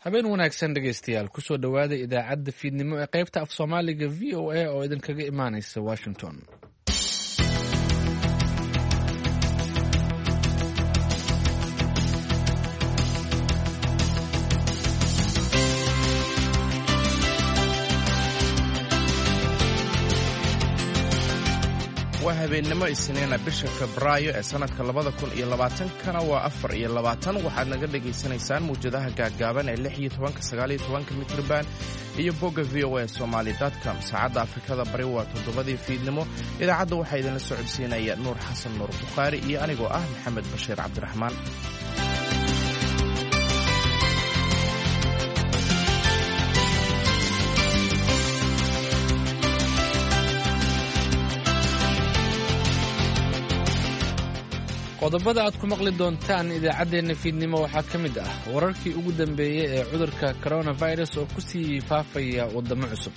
habeen wanaagsan dhegaystayaal kusoo dhawaada idaacadda fiidnimo ee qaybta af soomaaliga v o a oo idinkaga imaanaysa washington. waa habeennimo isniina bisha Febraayo ee sanadka 2020kana waa 4 waxaad naga dhageysanaysaan muujadaha gaagaaban ee 16 19 mitrban iyo bogga voasomali.com. saacadda Afrikada Bari waa 7 fiidnimo. idaacadda waxaa idinla socodsiinaya Nuur Xasan Nuur Bukhari iyo anigoo ah Maxamed Bashiir Cabdiraxmaan. qodobada aad ku maqli doontaan idaacaddeenna fiidnimo waxaa ka mid ah wararkii ugu dambeeyey ee cudurka coronavirus oo ku sii faafaya waddamo cusub.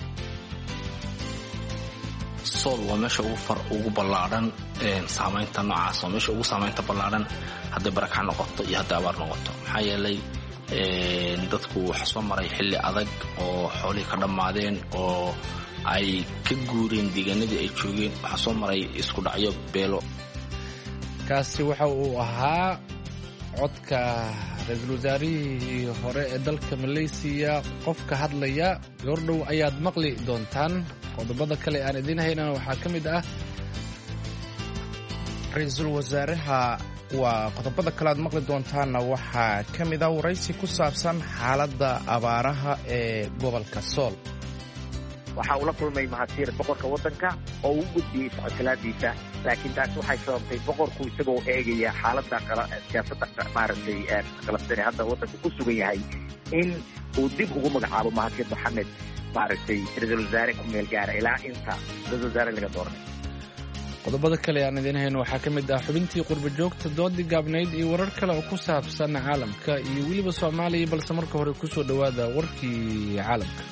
sool waa meesha ugu ballaadhan saamaynta noocaas oo meesha ugu saamaynta ballaadhan hadday barakac noqoto iyo hadday abaar noqoto, maxaa yeelay dadku waxa soo maray xilli adag oo xoolihii ka dhammaadeen oo ay ka guureen deegaanadii ay joogeen. waxaa soo maray isku dhacyo beelo. kaasi waxa uu ahaa codka ra-iisul wasaarihii hore ee dalka Malaysia qofka hadlaya. goordhow ayaad maqli doontaan. qodobada kale aan idiin haynana waxaa ka mid ah ra-iisul wasaaraha qodobada kale aad maqli doontaanna waxaa ka mid ah waraysi ku saabsan xaaladda abaaraha ee gobolka Sool. waxaa ula kulmay mahadsiir boqorka waddanka oo uu gudbiyey socodkalaadiisa, laakiin taasi waxay sababtay boqorku isagoo eegaya xaaladda siyaasadda qalabsan ee hadda waddanka ku sugan yahay in uu dib ugu magacaabo mahadsiir maxamed ra-iisul wasaare ku meel gaara ilaa inta ra-iisul wasaare laga dooranay. qodobada kale aan idiin hayno waxaa ka mid ah xubintii qurba joogta, doodii gaabnayd iyo warar kale oo ku saabsan caalamka iyo weliba Soomaaliya, balse marka hore kusoo dhawaada warkii caalamka.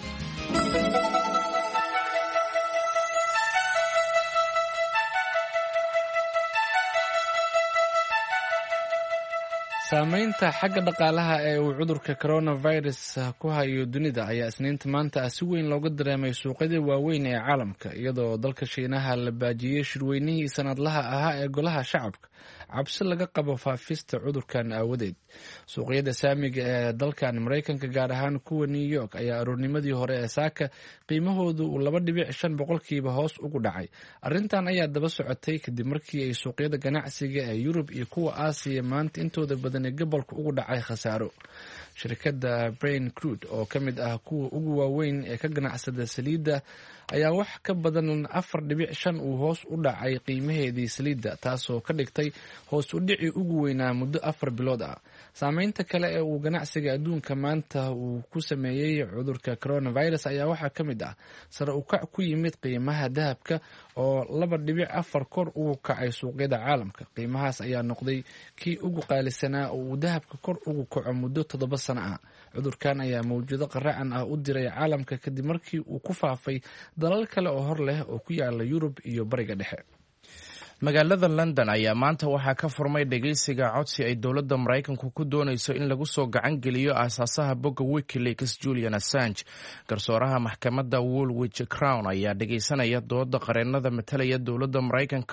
saamaynta xagga dhaqaalaha ee uu cudurka coronavirus ku hayo dunida ayaa isniinta maanta ah si weyn looga dareemay suuqyada waaweyn ee caalamka, iyadoo dalka Shiinaha la baajiyey shirweynihii sanadlaha ahaa ee golaha shacabka cabsi laga qabo faafista cudurkan aawadeed. suuqyada saamiga ee dalkan Mareykanka, gaar ahaan kuwa New York, ayaa aroornimadii hore ee saaka qiimahoodu uu 2.5% hoos ugu dhacay. arrintan ayaa daba socotay kadib markii ay suuqyada ganacsiga ee Yurub iyo kuwa Aasiya maanta intooda badan ee gobolka ugu dhacay khasaaro. shirkadda Brain Crude oo ka mid ah kuwa ugu waaweyn ee ka ganacsada saliidda ayaa wax ka badan 4.5 uu hoos u dhacay qiimaheedii saliidda, taasoo ka dhigtay hoos u dhici ugu weynaa muddo 4 bilood ah. saamaynta kale ee uu ganacsiga adduunka maanta uu ku sameeyey cudurka coronavirus ayaa waxaa ka mid ah sare u kac ku yimid qiimaha dahabka oo 2.4 kor ugu kacay suuqyada caalamka. qiimahaas ayaa noqday kii ugu qaalisanaa oo uu dahabka kor ugu kaco muddo 7 sano ah. cudurkan ayaa mawjado qaracan ah u diray caalamka kadib markii uu ku faafay dalal kale oo hor leh oo ku yaala Yurub iyo Bariga Dhexe. magaalada London ayaa maanta waxaa ka furmay dhageysiga codsi ay dowladda Mareykanku ku doonayso in lagu soo gacan geliyo aasaasaha bogga WikiLeaks Julian Assange. garsooraha maxkamadda Woolwich Crown ayaa dhageysanaya dooda qareennada matalaya dowladda Mareykanka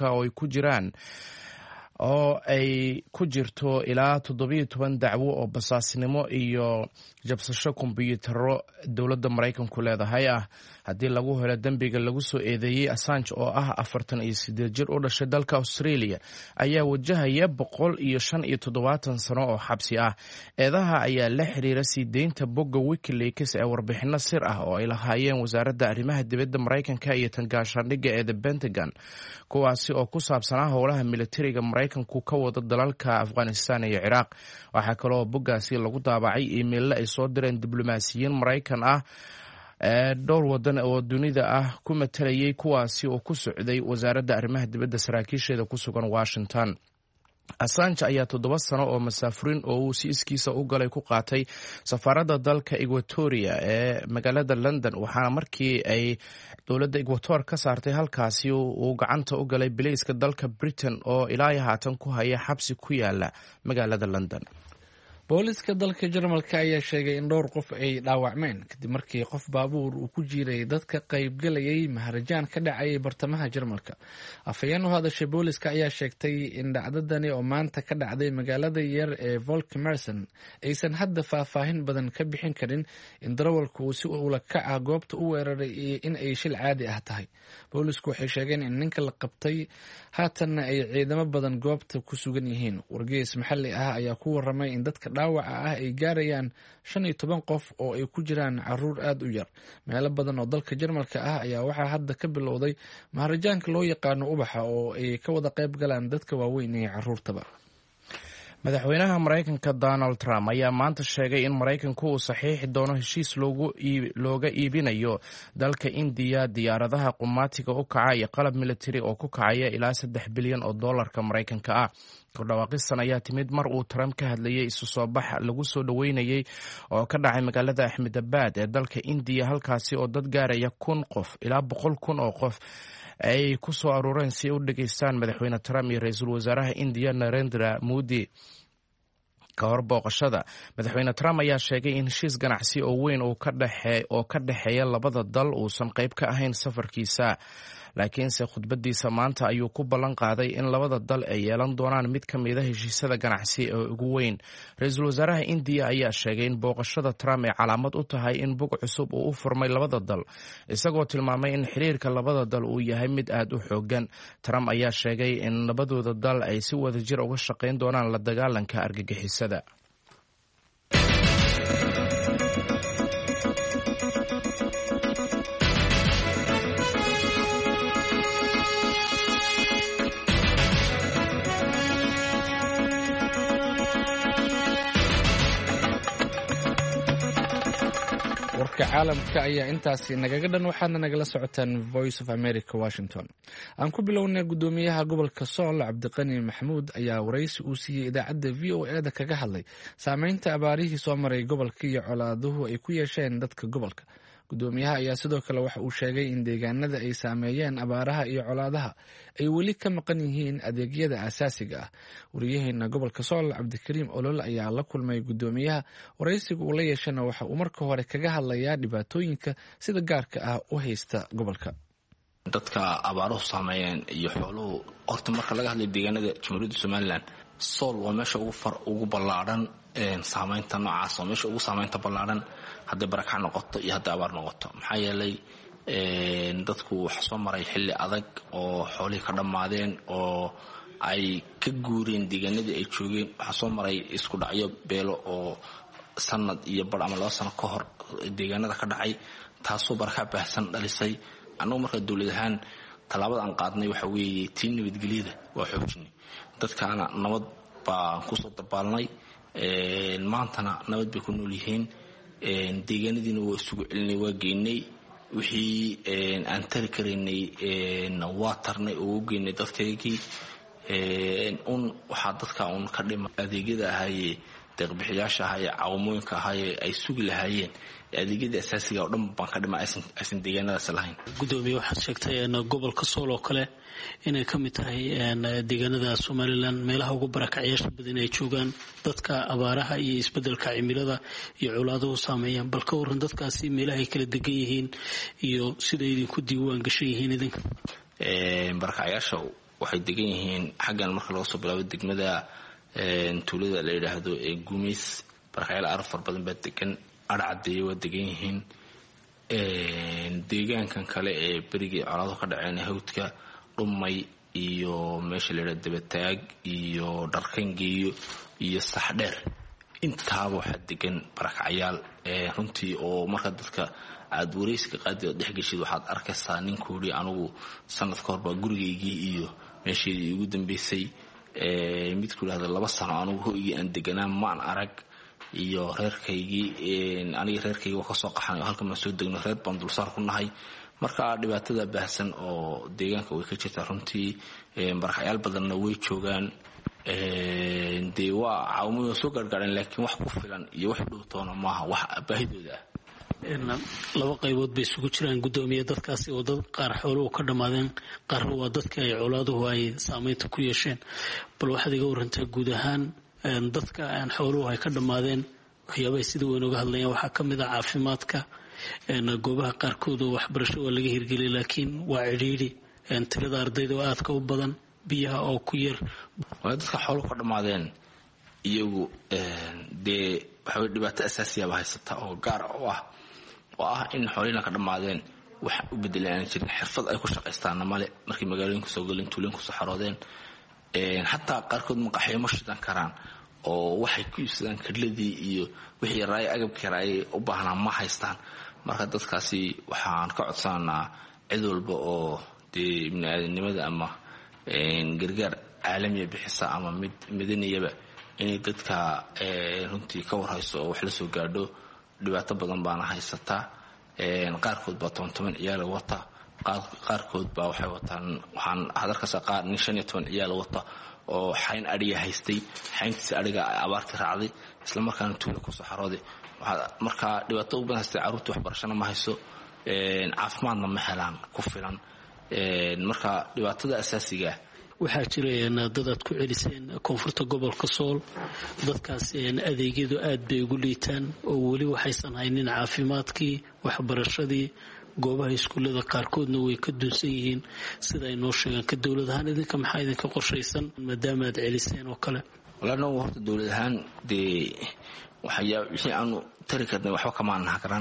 oo ay ku jirto ilaa 17 dacwo oo basaasnimo iyo jabsasho kombiyuutarro dowladda Mareykanku leedahay ah. haddii lagu helo dembiga lagu soo eedeeyey, Assange oo ah 48 jir u dhashay dalka Australia ayaa wajahaya 175 sano oo xabsi ah. eedaha ayaa la xiriira sii deynta bogga WikiLeaks ee warbixino sir ah oo ay lahaayeen wasaaradda arrimaha dibadda Mareykanka iyo tan gaashaandhigga ee The Pentagon, kuwaasi oo ku saabsanaa howlaha militariga Mareykanku ka wada dalalka Afghanistan iyo Ciraaq. waxaa kaloo boggaasi lagu daabacay iimayl ay soo direen diblomaasiyiin Mareykan ah dhowr wadan oo dunida ah ku matalayay, kuwaasi oo ku socday wasaaradda arrimaha dibadda saraakiisheeda ku sugan Washington. Assange ayaa 7 sano oo masaafurin oo uu si iskiisa u galay ku qaatay safaaradda dalka Equatoria ee magaalada London, waxaana markii ay dowladda Equator ka saartay halkaasi uu gacanta u galay bilayska dalka Britain oo ilaa haatan ku haya xabsi ku yaala magaalada London. booliska dalka Jarmalka ayaa sheegay in dhowr qof ay dhaawacmeen kadib markii qof baabuur uu ku jiray dadka qaybgalayay maharajaan ka dhacay bartamaha Jarmalka. Afhayeen u hadashay booliska ayaa sheegtay in dhacdadani oo maanta ka dhacday magaalada yar ee Volkemersen aysan hadda faahfaahin badan ka bixin karin in darawalku uu si ula kac ah goobta u weeraray iyo in ay shil caadi ah tahay. Boolisku waxay sheegeen in ninka la qabtay haatanna ay ciidamo badan goobta ku sugan yihiin. Wargeys maxalli ah ayaa ku waramay in dadka dhaawaca ah ay gaarayaan 15 qof oo ay ku jiraan caruur aad u yar. Meelo badan oo dalka Jarmalka ah ayaa waxaa hadda ka bilowday maharajaanka loo yaqaano ubaxa oo ay ka wada qayb galaan dadka waaweyn iyo caruurtaba. madaxweynaha Mareykanka Donald Trump ayaa maanta sheegay in Mareykanku uu saxiixi doono heshiis looga iibinayo dalka India diyaaradaha qumaatiga u kaca iyo qalab military oo ku kacaya ilaa $3 bilyan oo dollarka Mareykanka ah. Kordhawaaqistan ayaa timid mar uu Trump ka hadlayay isu soo bax lagu soo dhaweynayay oo ka dhacay magaalada Ahmedabad ee dalka India, halkaasi oo dad gaaraya 1,000 qof ilaa 100,000 oo qof ay ku soo aruureen si u dhageystaan madaxweyne Trump iyo ra'iisul wasaaraha India Narendra Modi. Ka hor booqashada, madaxweyne Trump ayaa sheegay in heshiis ganacsi oo weyn oo ka dhexeeya labada dal uusan qayb ka ahayn safarkiisa, laakiinse khudbadiisa maanta ayuu ku ballan qaaday in labada dal ay yeelan doonaan mid ka mid ah heshiisyada ganacsi ee ugu weyn. Ra'iisul wasaaraha India ayaa sheegay in booqashada Trump ay calaamad u tahay in bog cusub uu u furmay labada dal, isagoo tilmaamay in xiriirka labada dal uu yahay mid aad u xooggan. Trump ayaa sheegay in labadooda dal ay si wadajir uga shaqayn doonaan la dagaalanka argagixisada. warka caalamka ayaa intaasi nagaga dhan, waxaadna nagala socotaan Voice of America Washington. aan ku bilownay gudoomiyaha gobolka Sool Cabdiqani Maxamuud ayaa waraysi uu siiyey idaacadda VOA-da kaga hadlay saameynta abaarihii soo maray gobolka iyo colaaduhu ay ku yeesheen dadka gobolka. gudoomiyaha ayaa sidoo kale waxa uu sheegay in deegaanada ay saameeyeen abaaraha iyo colaadaha ay weli ka maqan yihiin adeegyada aasaasiga ah. wariyaheena gobolka Sool Cabdikariim Olol ayaa la kulmay gudoomiyaha. waraysiga uu la yeeshana waxa uu marka hore kaga hadlayaa dhibaatooyinka sida gaarka ah u haysta gobolka. dadka abaaruhu saameeyeen iyo xooluhu, horta marka laga hadlayo deegaanada Jamhuuriyadda Somaliland, Sool waa meesha ugu ballaaran saameynta noocaas, oo meesha ugu saameynta ballaaran hadday barakac noqoto iyo hadday abaar noqoto. maxaa yeelay dadku waxa soo maray xilli adag oo xoolihii ka dhammaadeen oo ay ka guureen deegaanadii ay joogeen. waxaa soo maray isku dhacyo beelo oo sanad iyo bar ama 2 sano ka hor deegaanada ka dhacay, taasoo barakac baahsan dhalisay. annagu marka dowlad ahaan tallaabada aan qaadnay waxa weeye tii nabadgelyada waa xoojinay. dadkaana nabad baan kusoo dabaalnay, maantana nabad bay ku nool yihiin. deegaanadiina waa isugu celinay, waa geynay wixii aan tari karaynay, waa tarnay oo u geynay dadkaygii. waxaa dadka ka dhima adeegyada ahaayee deeqbixiyaasha ahaayee caawimooyinka ahaayee ay sugi lahaayeen adeegyada asaasiga oo dhan baan ka dhima aysan deegaanadaas lahayn. gudoomiye waxaad sheegtay gobolka Sool oo kale inay ka mid tahay deegaanada Somaliland meelaha ugu barakacyaasha badan ay joogaan, dadka abaaraha iyo isbedelka cimilada iyo colaaduhu saameeyaan. bal ka waran dadkaasi meelaha ay kala degan yihiin iyo sida idinku diiwaan gashan yihiin idinka. barakacyaasha waxay degan yihiin xaggan marka laga soo bilaabo degmada tuulada la yiraahdo ee Gumis. barakacyaal arfar badan baa degan, Arcadeeye waa degan yihiin. deegaankan kale ee berigii colaaduhu ka dhaceen hawdka Dhumay iyo meesha la yiraahdo Dabataag iyo Dharkangeeyo iyo Saxdheer, intaaba waxaa degan barakacyaal runtii oo marka dadka aad wareysiga qaadi oo dhexgashid waxaad arkaysaa ninkoodii anigu sanad ka hor baa gurigaygii iyo meeshii ugu dambeysay mid ku yiraahdo 2 sano anigu hoygii aan deganaa maan arag, iyo reerkaygii aniga reerkayga waa ka soo qaxnay oo halkan ma soo degno, reer baan dulsaar ku nahay. marka dhibaatada baahsan oo deegaanka way ka jirtaa runtii. barakacyaal badanna way joogaan. dee waa caawimo soo gargaareen, laakiin wax ku filan iyo wax dhowtoona maaha wax baahidooda ah. 2 qaybood bay isugu jiraan gudoomiye, dadkaasi oo dad qaar xooluhu ka dhammaadeen, qaarna waa dadka ay colaaduhu ay saameynta ku yeesheen. bal waxaad iga warantaa guud ahaan dadka xooluhu ay ka dhammaadeen waxyaabahay sida weyn uga hadlayaan waxaa ka mid ah caafimaadka goobaha qaarkood oo waxbarasho waa laga hirgeliyay laakiin waa cidhiidhi tirada ardayda oo aadka u badan biyaha oo ku yar dadka xooluhu ka dhammaadeen iyagu dee waxaway dhibaato asaasiyaba haysata oo gaar u ah oo ah in xoolihina ka dhammaadeen wax u bedelan aan jirin xirfad ay ku shaqaystaanna male markay magaalooyinku soo galeen tuulooyinku soo xaroodeen xataa qaarkood maqaxyo ma shidan karaan oo waxay ku iibsadaan kadladii iyo wixii raaya agabkii raaya u baahnaa ma haystaan marka dadkaasi waxaan ka codsananaa cid walba oo dee biniaadanimada ama gargaar caalamiya bixisa ama mid madaniyaba inay dadka runtii ka warhayso oo wax la soo gaadho dhibaato badan baana haysataa qaarkood baa 10 ciyaal wata qaarkood baa waxay wataan waxaan hadarkaas qaar 15 ciyaal wata oo xayn ariga haystay xayntiisa ariga abaarti raacday isla markaana tuulo ku soo xarooday marka dhibaato u badan haystay caruurta waxbarashana ma hayso caafimaadna ma helaan ku filan marka dhibaatada asaasiga waxaa jira dad aad ku celiseen koonfurta gobolka Sool dadkaas adeegyadu aad bay ugu liitaan oo weli waxaysan haynin caafimaadkii waxbarashadii goobaha iskuulada qaarkoodna way ka dunsan yihiin sida ay noo sheegaan ka dawlad ahaan idinka maxaa idinka qorshaysan maadaama aad celiseen oo kale walaal horta dawlad ahaan dee wixii aanu tari karnay waxba kama nahgaran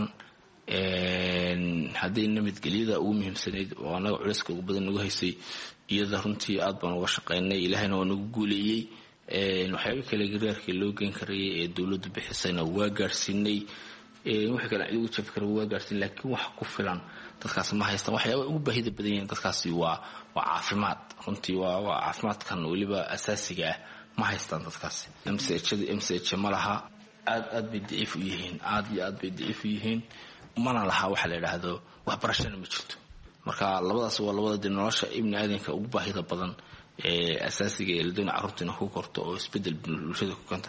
haddii nabadgelyada ugu muhiimsanayd oo anaga culayska ugu badan nagu haysay iyada runtii aad baan uga shaqaynay ilaahayna waa nagu guuleeyey waxyaaba kale gargaarkii loo geen karayay ee dawladdu bixisayna waa gaarsiinay wixii kale cid ugu jafi kara waa gaarsiin laakiin wax ku filan dadkaas ma haystaan waxyaaba ugu baahida badan yihiin dadkaasi waa caafimaad runtii waa caafimaadkan weliba asaasiga ah ma haystaan dadkaasi MCH ma laha aad bay daciif u yihiin aad iyo aad bay daciif u yihiin mana laha waxa la yiraahdo waxbarashana ma jirto marka labadaas waa labada nolosha ibni aadanka ugu baahida badan ee asaasiga ee ladana carruurtina ku korto oo isbedel bulshada ku kanta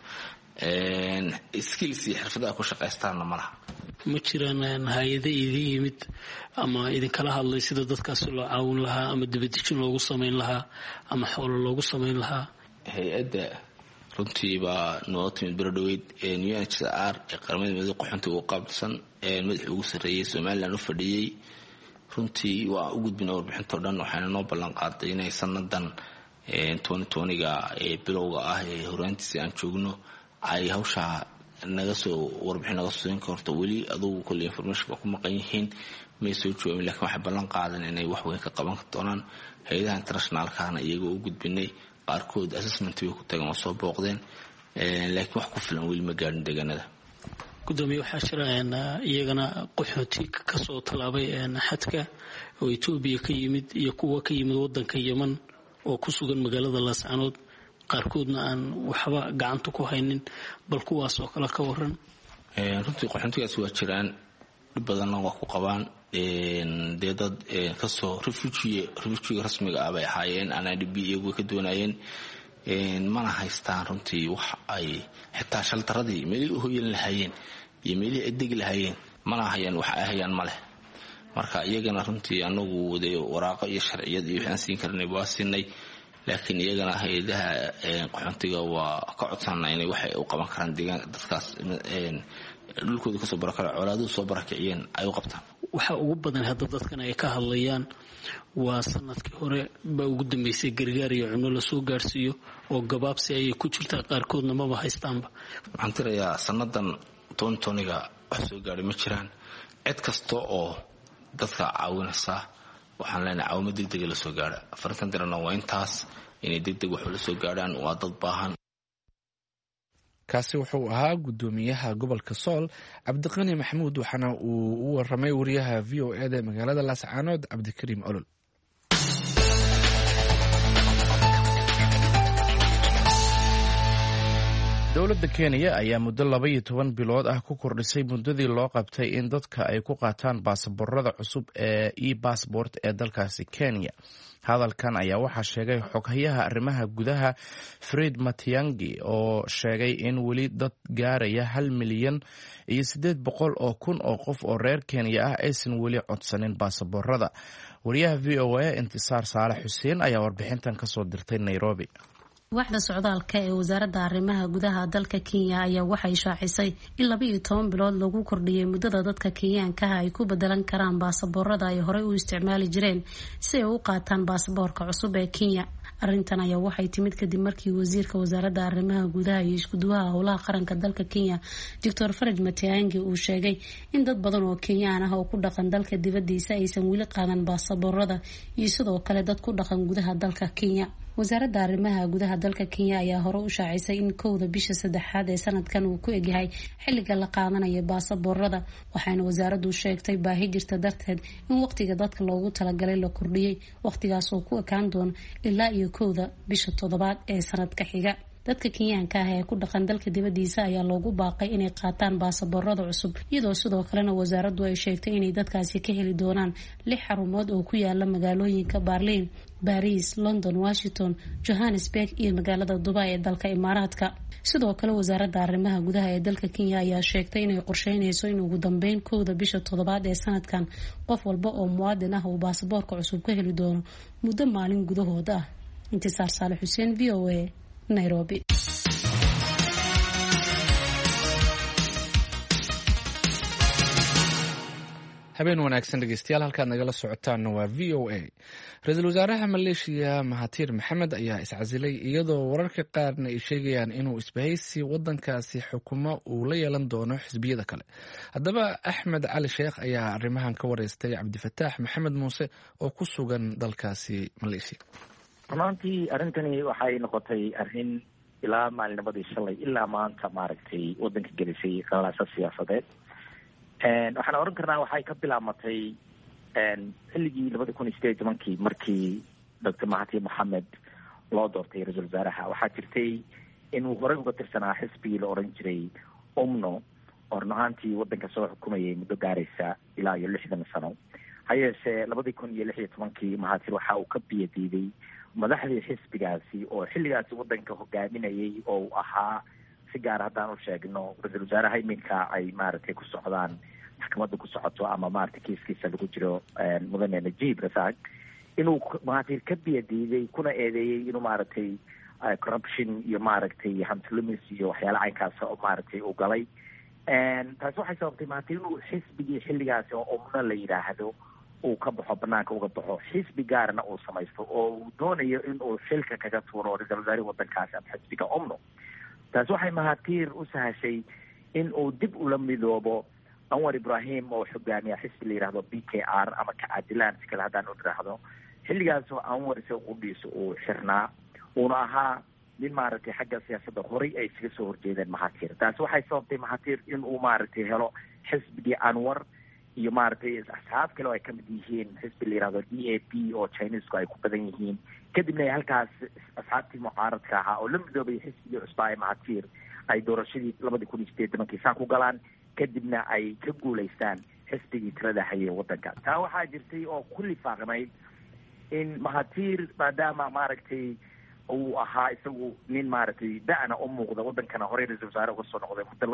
skills iyo xirfadaha ku shaqaystaanna ma laha ma jiraan hay'ado idin yimid ama idin kala hadlay sida dadkaas loo caawin lahaa ama dibadejin loogu sameyn lahaa ama xoolo loogu sameyn lahaa hay'adda runtii baa noo timid baradhaweyd UNHCR ee qaramada midoobay qaxoontiga ugu qaabilsan madaxii ugu sarreeyay Soomaaliland u fadhiyay runtii waa u gudbin warbixinta dhan waxaana noo ballan qaaday inay sanadan 2020ga ee bilowga ah ee horaantiisa aan joogno ay hawsha naga soo warbixin naga soo korto weli adugu kulli information ku maqan yihiin may soo joogin laakiin waxa ballan qaadan inay wax weyn ka qaban doonaan hay'adaha internationalkaana iyagoo u gudbinay qaarkood assessment way ku tagan oo soo booqdeen laakiin wax ku filan weli ma gaarin deegaanada gudoomiye waxaa jira iyagana qaxooti ka soo talaabay xadka oo Itoobiya ka yimid iyo kuwa ka yimid wadanka Yemen oo ku sugan magaalada Laascaanood qaarkoodna aan waxba gacanta ku haynin bal kuwaas oo kala ka waran runtii qaxootigaas waa jiraan dib badanna wax ku qabaan dad ka soo refugee rasmiga ah bay ahaayeen NIDB iyagu ka doonayeen mana haystaan runtii wax ay xitaa shaltaradii meelii u hoyan lahaayeen iyo meelii ay degi lahaayeen mana hayaan wax ay hayaan male marka iyagana runtii anagu waday waraaqo iyo sharciyad iyo waxaan siin karnay waa siinay laakiin iyagana hay'adaha qaxoontiga waa ka codsanay inay wax u qaban karaan deegaan dadkaas dhulkooda ka soo barakacay colaadadu soo barakaciyeen ay u qabtaan waxa ugu badan hadda dadkan ay ka hadlayaan waa sanadkii hore baa ugu dambeysay gargaar iyo cunno la soo gaarsiiyo oo gabaabsi ay ku jirtaa qaarkoodna maba haystaanba waxaan tirayaa sanadan 2020ga wax soo gaaray ma jiraan cid kasta oo dadka caawinaysa waxaan leenahay caawimo degdeg la soo gaara afartan dirana waa intaas inay degdeg wax la soo gaaraan waa dad baahan kaasi wuxuu ahaa gudoomiyaha gobolka Sool Cabdiqani Maxamuud waxaana uu u waramay wariyaha VOA da magaalada Laascaanood Cabdikariim Olol dowladda Kenya ayaa muddo 12 bilood ah ku kordhisay muddadii loo qabtay in dadka ay ku qaataan baasaboorada cusub ee e-passport ee dalkaasi Kenya hadalkan ayaa waxaa sheegay xoghayaha arrimaha gudaha Fred Matiang'i oo sheegay in weli dad gaaraya 1,800,000 oo qof oo reer Kenya ah aysan weli codsanin baasaboorada wariyaha VOA Intisaar Saalax Xuseen ayaa warbixintan ka soo dirtay Nairobi waaxda socdaalka ee wasaaradda arrimaha gudaha dalka Kenya ayaa waxay shaacisay in 12 bilood lagu kordhiyay muddada dadka Kenyaanka ay ku bedelan karaan baasaboorada ay horey u isticmaali jireen si ay u qaataan baasaboorka cusub ee Kenya. Arrintan ayaa waxay timid kadib markii wasiirka wasaaradda arrimaha gudaha iyo iskuduwaha howlaha qaranka dalka Kenya Dr. Faraj Matiang'i uu sheegay in dad badan oo Kenyaan ah oo ku dhaqan dalka dibadiisa aysan weli qaadan baasaboorada iyo sidoo kale dad ku dhaqan gudaha dalka Kenya. wasaaradda arrimaha gudaha dalka Kenya ayaa hore u shaacisay in 1 bisha 3 ee sanadkan uu ku egyahay xilliga la qaadanayo baasaboorada, waxaana wasaaraddu sheegtay baahi jirta darteed in waqtiga dadka loogu talagalay la kordhiyay, waqtigaas oo ku ekaan doona ilaa iyo 1 bisha 7 ee sanadka xiga. dadka Kenyaanka ah ee ku dhaqan dalka dibadiisa ayaa loogu baaqay inay qaataan baasaboorada cusub, iyadoo sidoo kalena wasaaraddu ay sheegtay inay dadkaasi ka heli doonaan 6 xarumood oo ku yaala magaalooyinka Berlin, Paris, London, Washington, Johannesburg iyo magaalada Dubai ee dalka Imaaraadka. sidoo kale wasaaradda arrimaha gudaha ee dalka Kenya ayaa sheegtay inay qorsheynayso in ugu dambeyn 1 bisha 7 ee sanadkan qof walba oo muwaadin ah uu baasaboorka cusub ka heli doono muddo maalin gudahood ah. Intisaar Saale Xuseen, VOA, Nairobi. habeen wanaagsan dhegeystayaal, halkaad nagala socotaanna waa VOA. ra-iisul wasaaraha Maleeshiya Mahathir Mohamad ayaa iscasilay iyadoo wararka qaarna ay sheegayaan inuu isbahaysi wadankaasi xukumo uu la yeelan doono xisbiyada kale. haddaba Axmed Cali Sheekh ayaa arrimahan ka wareystay Cabdifataax Maxamed Muuse oo ku sugan dalkaasi Maleeshiya. runaantii arrintani waxay noqotay arrin ilaa maalinimadii shalay ilaa maanta maaragtay wadanka gelisay qalaasa siyaasadeed. waxaan oran karnaa waxay ka bilaamatay xilligii 2018 markii Dr. Mahathir Mohamad loo doortay ra-iisul wasaaraha. waxaa jirtay inuu horey uga tirsanaa xisbigii la oran jiray UMNO oo runaantii wadanka soo xukumayay muddo gaaraysa ilaa iyo 60 sano. ha yeeshee 2016 Mahathir waxa uu ka biyadiiday madaxdii xisbigaasi oo xilligaasi wadanka hogaaminayay oo ahaa si gaar haddaan u sheegno ra-iisul wasaaraha iminka ay maaragtay ku socdaan maxkamadda ku socoto ama maaragtay kiiskiisa lagu jiro mudane Najib Razak, inuu Mahathir ka biyadiiday kuna eedeeyey inuu maaragtay corruption iyo maaragtay hantilumis iyo waxyaala caynkaas oo maaragtay u galay. taasi waxay sababtay Mahathir inuu xisbigii xilligaasi oo UMNO la yidhaahdo uu ka baxo, banaanka uga baxo, xisbi gaarna uu samaysto oo uu doonayo inuu xilka kaga tuuro ra-iisul wasaarihii wadankaasi ama xisbiga UMNO. taasi waxay Mahathir u sahashay in uu dib ula midoobo Anwar Ibrahim oo hogaamiya xisbi la yidhaahdo BKR ama Kacadilaan si kale haddaan u dhiraahdo. xilligaas oo Anwar isaga qudhiisa uu xirnaa uuna ahaa nin maaragtay xagga siyaasadda horey ay isaga soo horjeedeen Mahathir. taasi waxay sababtay Mahathir in uu maaragtay helo xisbigii Anwar iyo maaragtay asxaab kale oo ay kamid yihiin xisbi la yidhaahdo DAP oo Chinesku ay ku badan yihiin. kadibna halkaas asxaabtii mucaaradka ahaa oo la midoobay xisbigii cusbaa ee Mahathir ay doorashadii 2018 saan ku galaan, kadibna ay ka guulaystaan xisbigii tirada hayay wadanka. taa waxaa jirtay oo ku lifaaqnayd in Mahathir maadaama maaragtay uu ahaa isagu nin maaragtay da'na u muuqda wadankana horey ra-iisul wasaare uga soo noqday muddo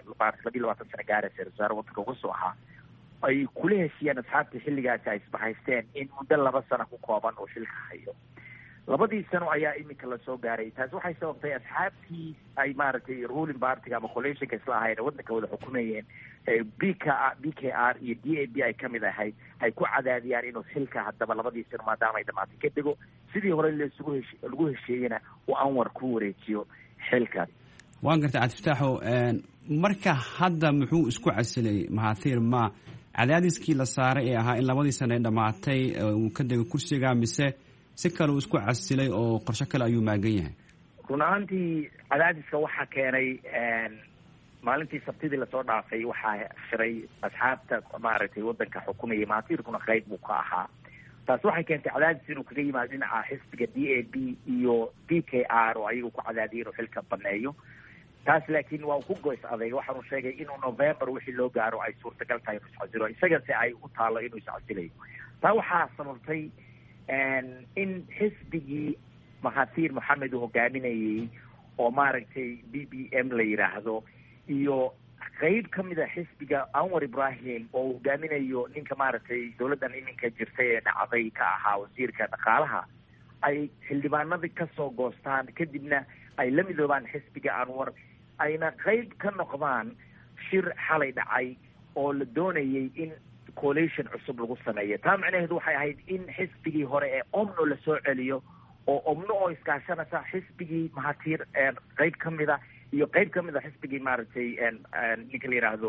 22 sano gaaraysa ra-isul wasaare wadanka uga soo ahaa, ay kula heshiiyeen asxaabtii xilligaasi ay isbahaysteen in muddo 2 sano ku kooban oo xilka hayo. 2 sano ayaa iminka lasoo gaaray. taasi waxay sababtay asxaabtii ay maaragtay ruling partyga ama coalitionka isla ahayn wadanka wada xukumayeen BKR iyo DAP ay kamid ahayd ay ku cadaadiyaan inuu xilka haddaba 2 sano maadaama ay dhamaatay ka dego, sidii hore lagu heshiiyeyna uu Anwar ku wareejiyo xilka. waan gartay Cabdifataaxo, marka hadda muxuu isku casilay Mahathir? ma cadaadiskii la saaray ee ahaa in 2 sano ay dhamaatay uu ka dego kursiga, mise si kale uu isku casilay oo qorshe kale ayuu maagan yahay? runaantii cadaadiska waxaa keenay maalintii sabtidii lasoo dhaafay waxaa xiray asxaabta maaragtay wadanka xukumayay. Mahathirkuna qayb buu ka ahaa. taasi waxay keentay cadaadis inuu kaga yimaado dhinaca xisbiga DAP iyo BKR oo ayagu ku cadaadiyay inuu xilka baneeyo. taas laakiin waa ku goys adeeg. waxaanu sheegay inuu November wixii loo gaaro ay suurtagal tahay inuu iscasilo, isagase ay u taalo inuu iscasilayo. taa waxaa sababtay in xisbigii Mahathir Mohamad uu hogaaminayay oo maaragtay BBM la yidhaahdo iyo qayb ka mid a xisbiga Anwar Ibrahim oo hogaaminayo ninka maaragtay dowladdan iminka jirtay ee dhacday ka ahaa wasiirka dhaqaalaha ay xildhibaanadii kasoo goostaan kadibna ay la midoobaan xisbiga anwar ayna qayb ka noqdaan shir xalay dhacay oo la doonayay in coalition cusub lagu sameeyo. taa macnaheedu waxay ahayd in xisbigii hore ee omno lasoo celiyo oo omno oo iskaashanaysa xisbigii mahatir qayb kamida iyo qayb kamid a xisbigii maaragtay ninka la yidhaahdo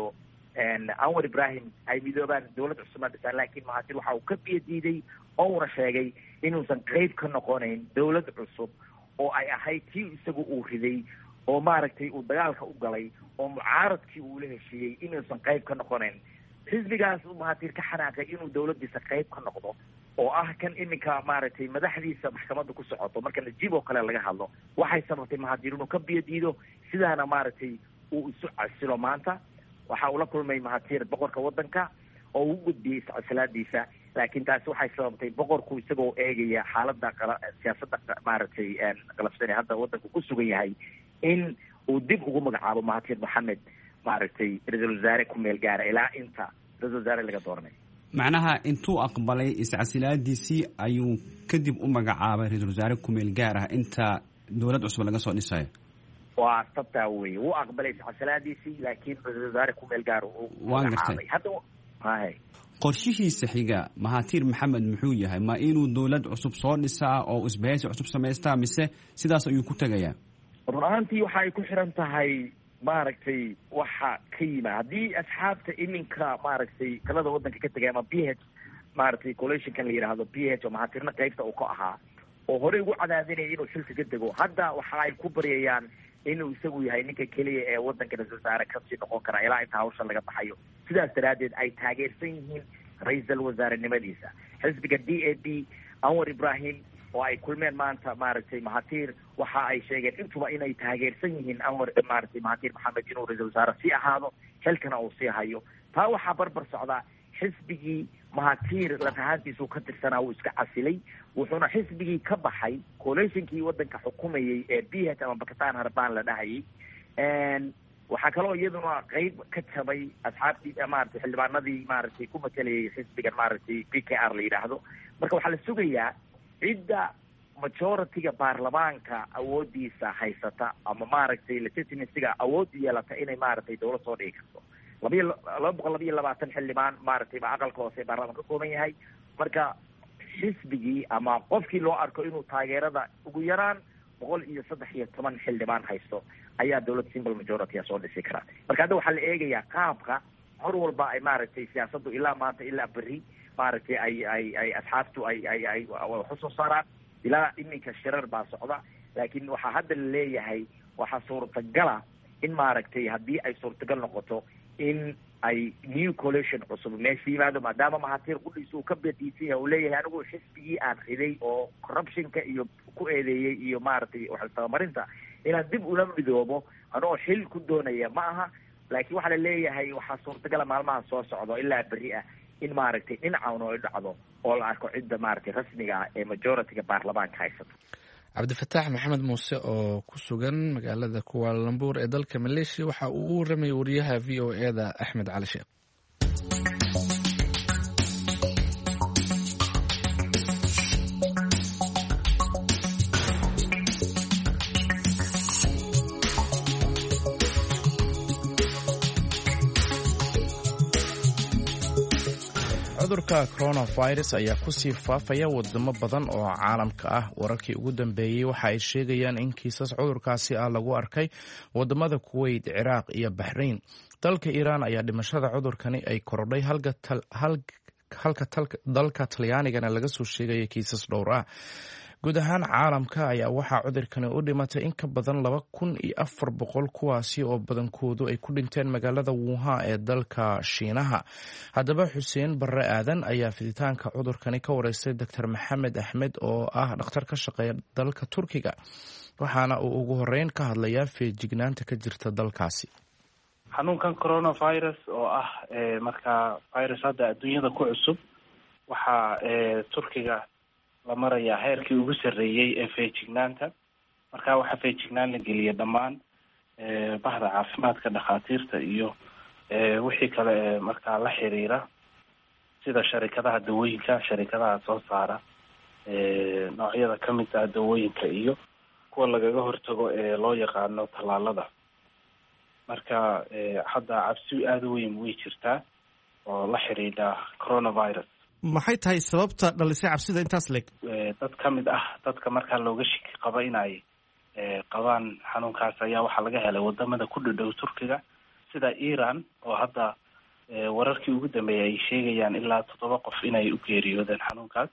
anwar ibrahim ay midoobaan dawlad cusubna dhisaan. laakiin mahatir waxa uu ka biyo diiday oo una sheegay inuusan qayb ka noqonayn dawlad cusub oo ay ahayd tii isagu uu riday oo maaragtay uu dagaalka u galay oo mucaaradkii uu la heshiiyey inuusan qayb ka noqonayn. xisbigaas mahatir ka xanaaqay inuu dawladdiisa qayb ka noqdo oo ah kan iminka maaragtay madaxdiisa maxkamadda ku socoto marka najiib oo kale laga hadlo waxay sababtay mahatir inuu ka biyo diido sidaana maaragtay uu isu casilo. maanta waxa uu la kulmay mahatir boqorka waddanka oo uu gudbiyey iscasilaadiisa, laakiin taasi waxay sababtay boqorku isagoo eegaya xaaladda siyaasadda maaragtay qalafsan ee hadda waddanku ku sugan yahay in uu dib ugu magacaabo mahatir maxamed maaragtay ra-iisul wasaare ku meel gaara ilaa inta ra-isul wasaare laga dooranay. macnaha intuu aqbalay iscasilaadiisii ayuu kadib u magacaabay ra-iisul wasaare ku meel gaar ah inta dawlad cusub laga soo dhisayo. waa sabtaa weye wuu aqbalay iscasilaadiisii laakiin ra-iisul wasaare ku meel gaar uu magacaabay. hadda hay qorshihiisa xiga mahatir maxamed muxuu yahay? ma inuu dawlad cusub soo dhisaa oo isbahaysi cusub samaystaa mise sidaas ayuu ku tegayaa? run ahaantii waxa ay ku xiran tahay maaragtay waxa ka yima haddii asxaabta iminka maaragtay talada waddanka ka tegay ama b h maaragtay coalitionkan la yidhaahdo b h oo mahatirna qaybta uu ka ahaa oo horey ugu cadaadinaya inuu xilka ka dego, hadda waxa ay ku baryayaan inuu isagu yahay ninka keliya ee waddanka ra-isul wasaare kasii noqon kara ilaa inta hawsha laga baxayo. sidaas daraaddeed ay taageersan yihiin ra-iisul wasaarenimadiisa. xisbiga d a b anwar ibrahim oo ay kulmeen maanta maaragtay mahatir waxa ay sheegeen intuba inay taageersan yihiin anwar maaragtay mahatir maxamed inuu ra-isul wasaare sii ahaado xilkana uu sii hayo. taa waxaa barbar socdaa xisbigii mahatir laf ahaantiisuu ka tirsanaa wuu iska casilay, wuxuuna xisbigii ka baxay coalitionkii waddanka xukumayay ee b h ama bakistan harbaan la dhahayay. waxaa kaloo iyaduna qayb ka jabay asxaabtii maaragtay xildhibaanadii maaragtay ku matelayay xisbigan maaragtay b k r la yidhaahdo. marka waxaa la sugayaa cidda majority-ga baarlamaanka awoodiisa haysata ama maaragtay legitimacyga awood yeelata inay maaragtay dawlad soo dhigi karto. 220 xildhibaan maaragtay baa aqalka hoose ee baarlamaan ka kooban yahay. marka xisbigii ama qofkii loo arko inuu taageerada ugu yaraan 113 xildhibaan haysto ayaa dawlad simple majority soo dhisi kara. marka hadda waxaa la eegayaa qaabka mar walba ay maaragtay siyaasaddu ilaa maanta ilaa berri maaragtay ay asxaabtu ay xusoo saaraan ilaa iminka shirar baa socda. laakiin waxaa hadda la leeyahay waxaa suurtagala in maaragtay haddii ay suurtagal noqoto in ay new coalition cusub meesha yimaado maadaama mahatir qudhiisa uu ka badiisan yahay uu leeyahay anigu xisbigii aan riday oo corruptionka iyo ku eedeeyey iyo maaragtay waxtabamarinta inaan dib ula midoobo anoo xil ku doonaya ma aha. laakiin waxaa la leeyahay waxaa suurtagala maalmaha soo socdo ilaa berri ah in maaragtay dhinacawna ay dhacdo oo la arko cidda maaragtay rasmiga ah ee majority-ga baarlamaanka haysato. cabdifataax maxamed muuse oo ku sugan magaalada kuwaalambuur ee dalka maleeshiya waxa uu u waramayay wariyaha v o e-da axmed cali sheekh. cudurka coronavirus ayaa kusii faafaya wadamo badan oo caalamka ah. wararkii ugu dambeeyey waxa ay sheegayaan in kiisas cudurkaasi ah lagu arkay wadamada kuweyt, ciraaq iyo baxrayn. dalka iiraan ayaa dhimashada cudurkani ay korodhay halka dalka talyaanigana laga soo sheegaya kiisas dhowr ah. guud ahaan caalamka ayaa waxaa cudurkani u dhimatay in ka badan 2400 kuwaasi oo badankoodu ay ku dhinteen magaalada wuhan ee dalka shiinaha. haddaba xuseen barre aadan ayaa fiditaanka cudurkani ka wareystay doctor maxamed axmed oo ah dhakhtar ka shaqeeya dalka turkiga, waxaana uu ugu horeyn ka hadlayaa feejignaanta ka jirta dalkaasi. xanuunkan coronavirus oo ah markaa virus hadda adduunyada ku cusub, waxaa turkiga la marayaa heerkii ugu sarreeyey ee feejignaanta. markaa waxaa feejignaan la geliya dhammaan bahda caafimaadka, dhakhaatiirta iyo wixii kale ee markaa la xiriira sida sharikadaha dawooyinka, sharikadaha soo saara noocyada ka mid ah dawooyinka iyo kuwa lagaga hortago ee loo yaqaano tallaalada. marka hadda cabsi aada u weyn way jirtaa oo la xiriidha coronavirus. maxay tahay sababta dhalisay cabsida intaas leeg? dad ka mid ah dadka markaa looga shiki qaba in ay qabaan xanuunkaas ayaa waxaa laga helay wadamada ku dhadhow Turkiga sida Iran oo hadda wararkii ugu dambeeyay ay sheegayaan ilaa 7 qof inay u geeriyoodeen xanuunkaas.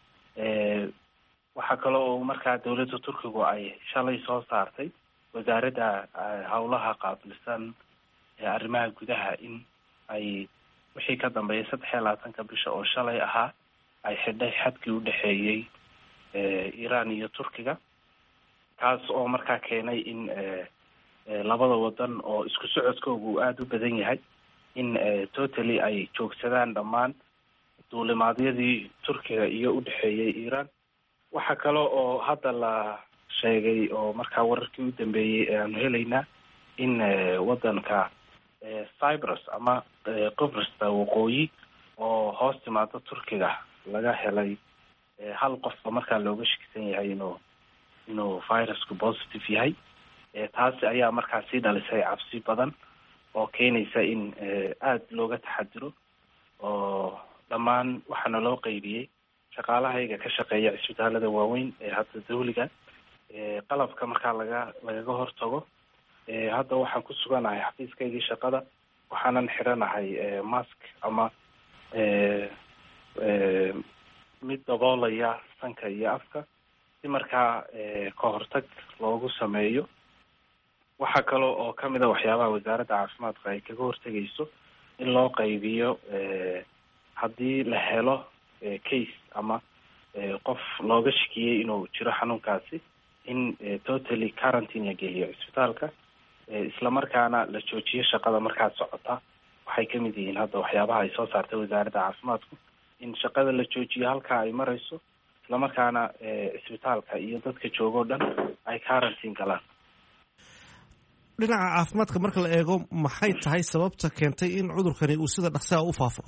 waxaa kale oo markaa dawladda Turkigu ay shalay soo saartay wasaaradda howlaha qaabilsan arrimaha gudaha in ay wixii ka dambeeyay 23 bisha oo shalay ahaa ay xidhay xadkii u dhaxeeyay Iran iyo Turkiga, kaas oo markaa keenay in labada wadan oo isku socodkoodu uu aada u badan yahay in totally ay joogsadaan dhammaan duulimaadyadii Turkiga iyo u dhaxeeyay Iran. waxaa kale oo hadda la sheegay oo markaa wararkii u dambeeyay aanu helaynaa in wadanka Cyprus ama Qobrista waqooyi oo hoos timaada Turkiga laga helay hal qof oo markaa looga shakisan yahay inuu virusku positive yahay. taasi ayaa markaa sii dhalisay cabsi badan oo keenaysa in aada looga taxadiro oo dhammaan waxaana loo qaybiyey shaqaalahayga ka shaqeeya cisbitaalada waaweyn ee hadda dawliga qalabka markaa lagaga hortago. hadda waxaan ku suganahay xafiiskaygii shaqada, waxaanan xiranahay mask ama mid daboolaya sanka iyo afka si markaa ka hortag loogu sameeyo. waxaa kale oo kamid a waxyaabaha wasaaradda caafimaadka ay kaga hortegayso in loo qaybiyo haddii la helo case ama qof looga shakiyey inuu jiro xanuunkaasi in totally quarantine la geliyo cisbitaalka, islamarkaana la joojiyo shaqada markaa socota. waxay kamid yihiin hadda waxyaabaha ay soo saartay wasaaradda caafimaadku in shaqada la joojiyo halkaa ay marayso, islamarkaana cisbitaalka iyo dadka joogo dhan ay quarantine galaan. dhinaca caafimaadka marka la eego maxay tahay sababta keentay in cudurkani uu sida dhaqsaha u faafo?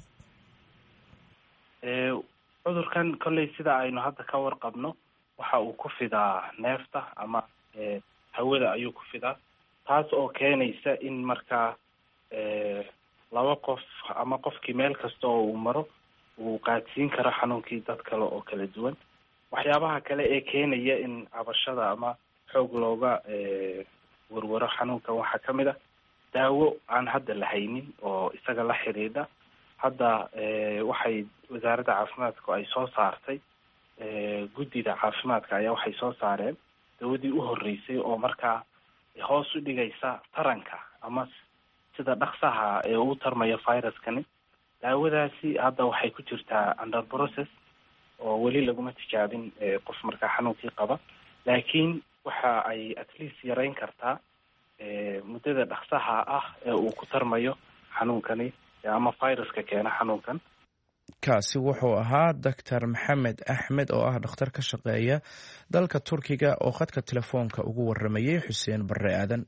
cudurkan kolley sida aynu hadda ka warqabno waxa uu ku fidaa neefta ama hawada ayuu ku fidaa, taas oo keenaysa in markaa laba qof ama qofkii meel kasta oo uu maro uu qaadsiin karo xanuunkii dad kale oo kala duwan. waxyaabaha kale ee keenaya in cabashada ama xoog looga warwaro xanuunkan waxaa ka mid ah daawo aan hadda la haynin oo isaga la xiriidha. hadda waxay wasaaradda caafimaadku ay soo saartay guddida caafimaadka ayaa waxay soo saareen dawadii u horeysay oo markaa hoos u dhigaysa taranka ama sida dhaqsaha ee uu tarmayo viruskani. daawadaasi hadda waxay ku jirtaa under process oo weli laguma tijaabin qof markaa xanuunkii qaba, laakiin waxa ay at least yareyn kartaa muddada dhaqsaha ah ee uu ku tarmayo xanuunkani ama viruska keena xanuunkan. kaasi wuxuu ahaa doctor maxamed axmed oo ah dhakhtar ka shaqeeya dalka Turkiga oo khadka telefoonka ugu waramayay Xuseen Barre Aadan.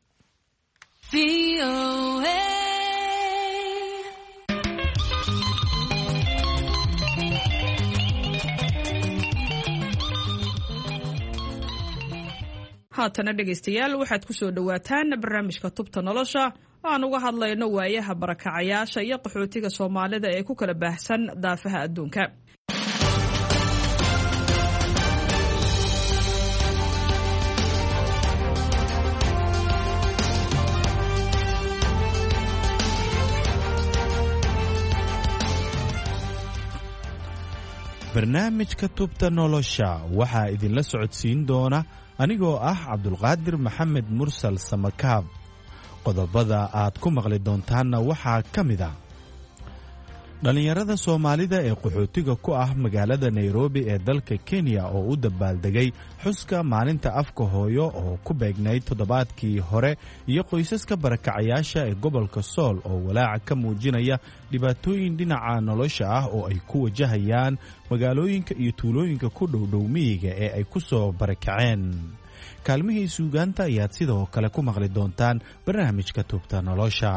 haatana dhegaystayaal waxaad ku soo dhowaataan barnaamijka tubta nolosha oo aan uga hadlayno waayaha barakacayaasha iyo qaxootiga Soomaalida ee ku kala baahsan daafaha adduunka. barnaamijka tubta nolosha waxaa idinla socodsiin doona anigoo ah Cabdulqaadir Maxamed Mursal Samakaab. qodobada aad ku maqli doontaanna waxaa ka mid ah dhallinyarada Soomaalida ee qaxootiga ku ah magaalada Nairobi ee dalka Kenya oo u dabaaldegay xuska maalinta afka hooyo oo ku beegnayd toddobaadkii hore, iyo qoysaska barakacayaasha ee gobolka Sool oo walaaca ka muujinaya dhibaatooyin dhinaca nolosha ah oo ay ku wajahayaan magaalooyinka iyo tuulooyinka ku dhow miyiga ee ay ku soo barakaceen. kaalmihii suugaanta ayaad sidoo kale ku maqli doontaan barnaamijka tubta nolosha.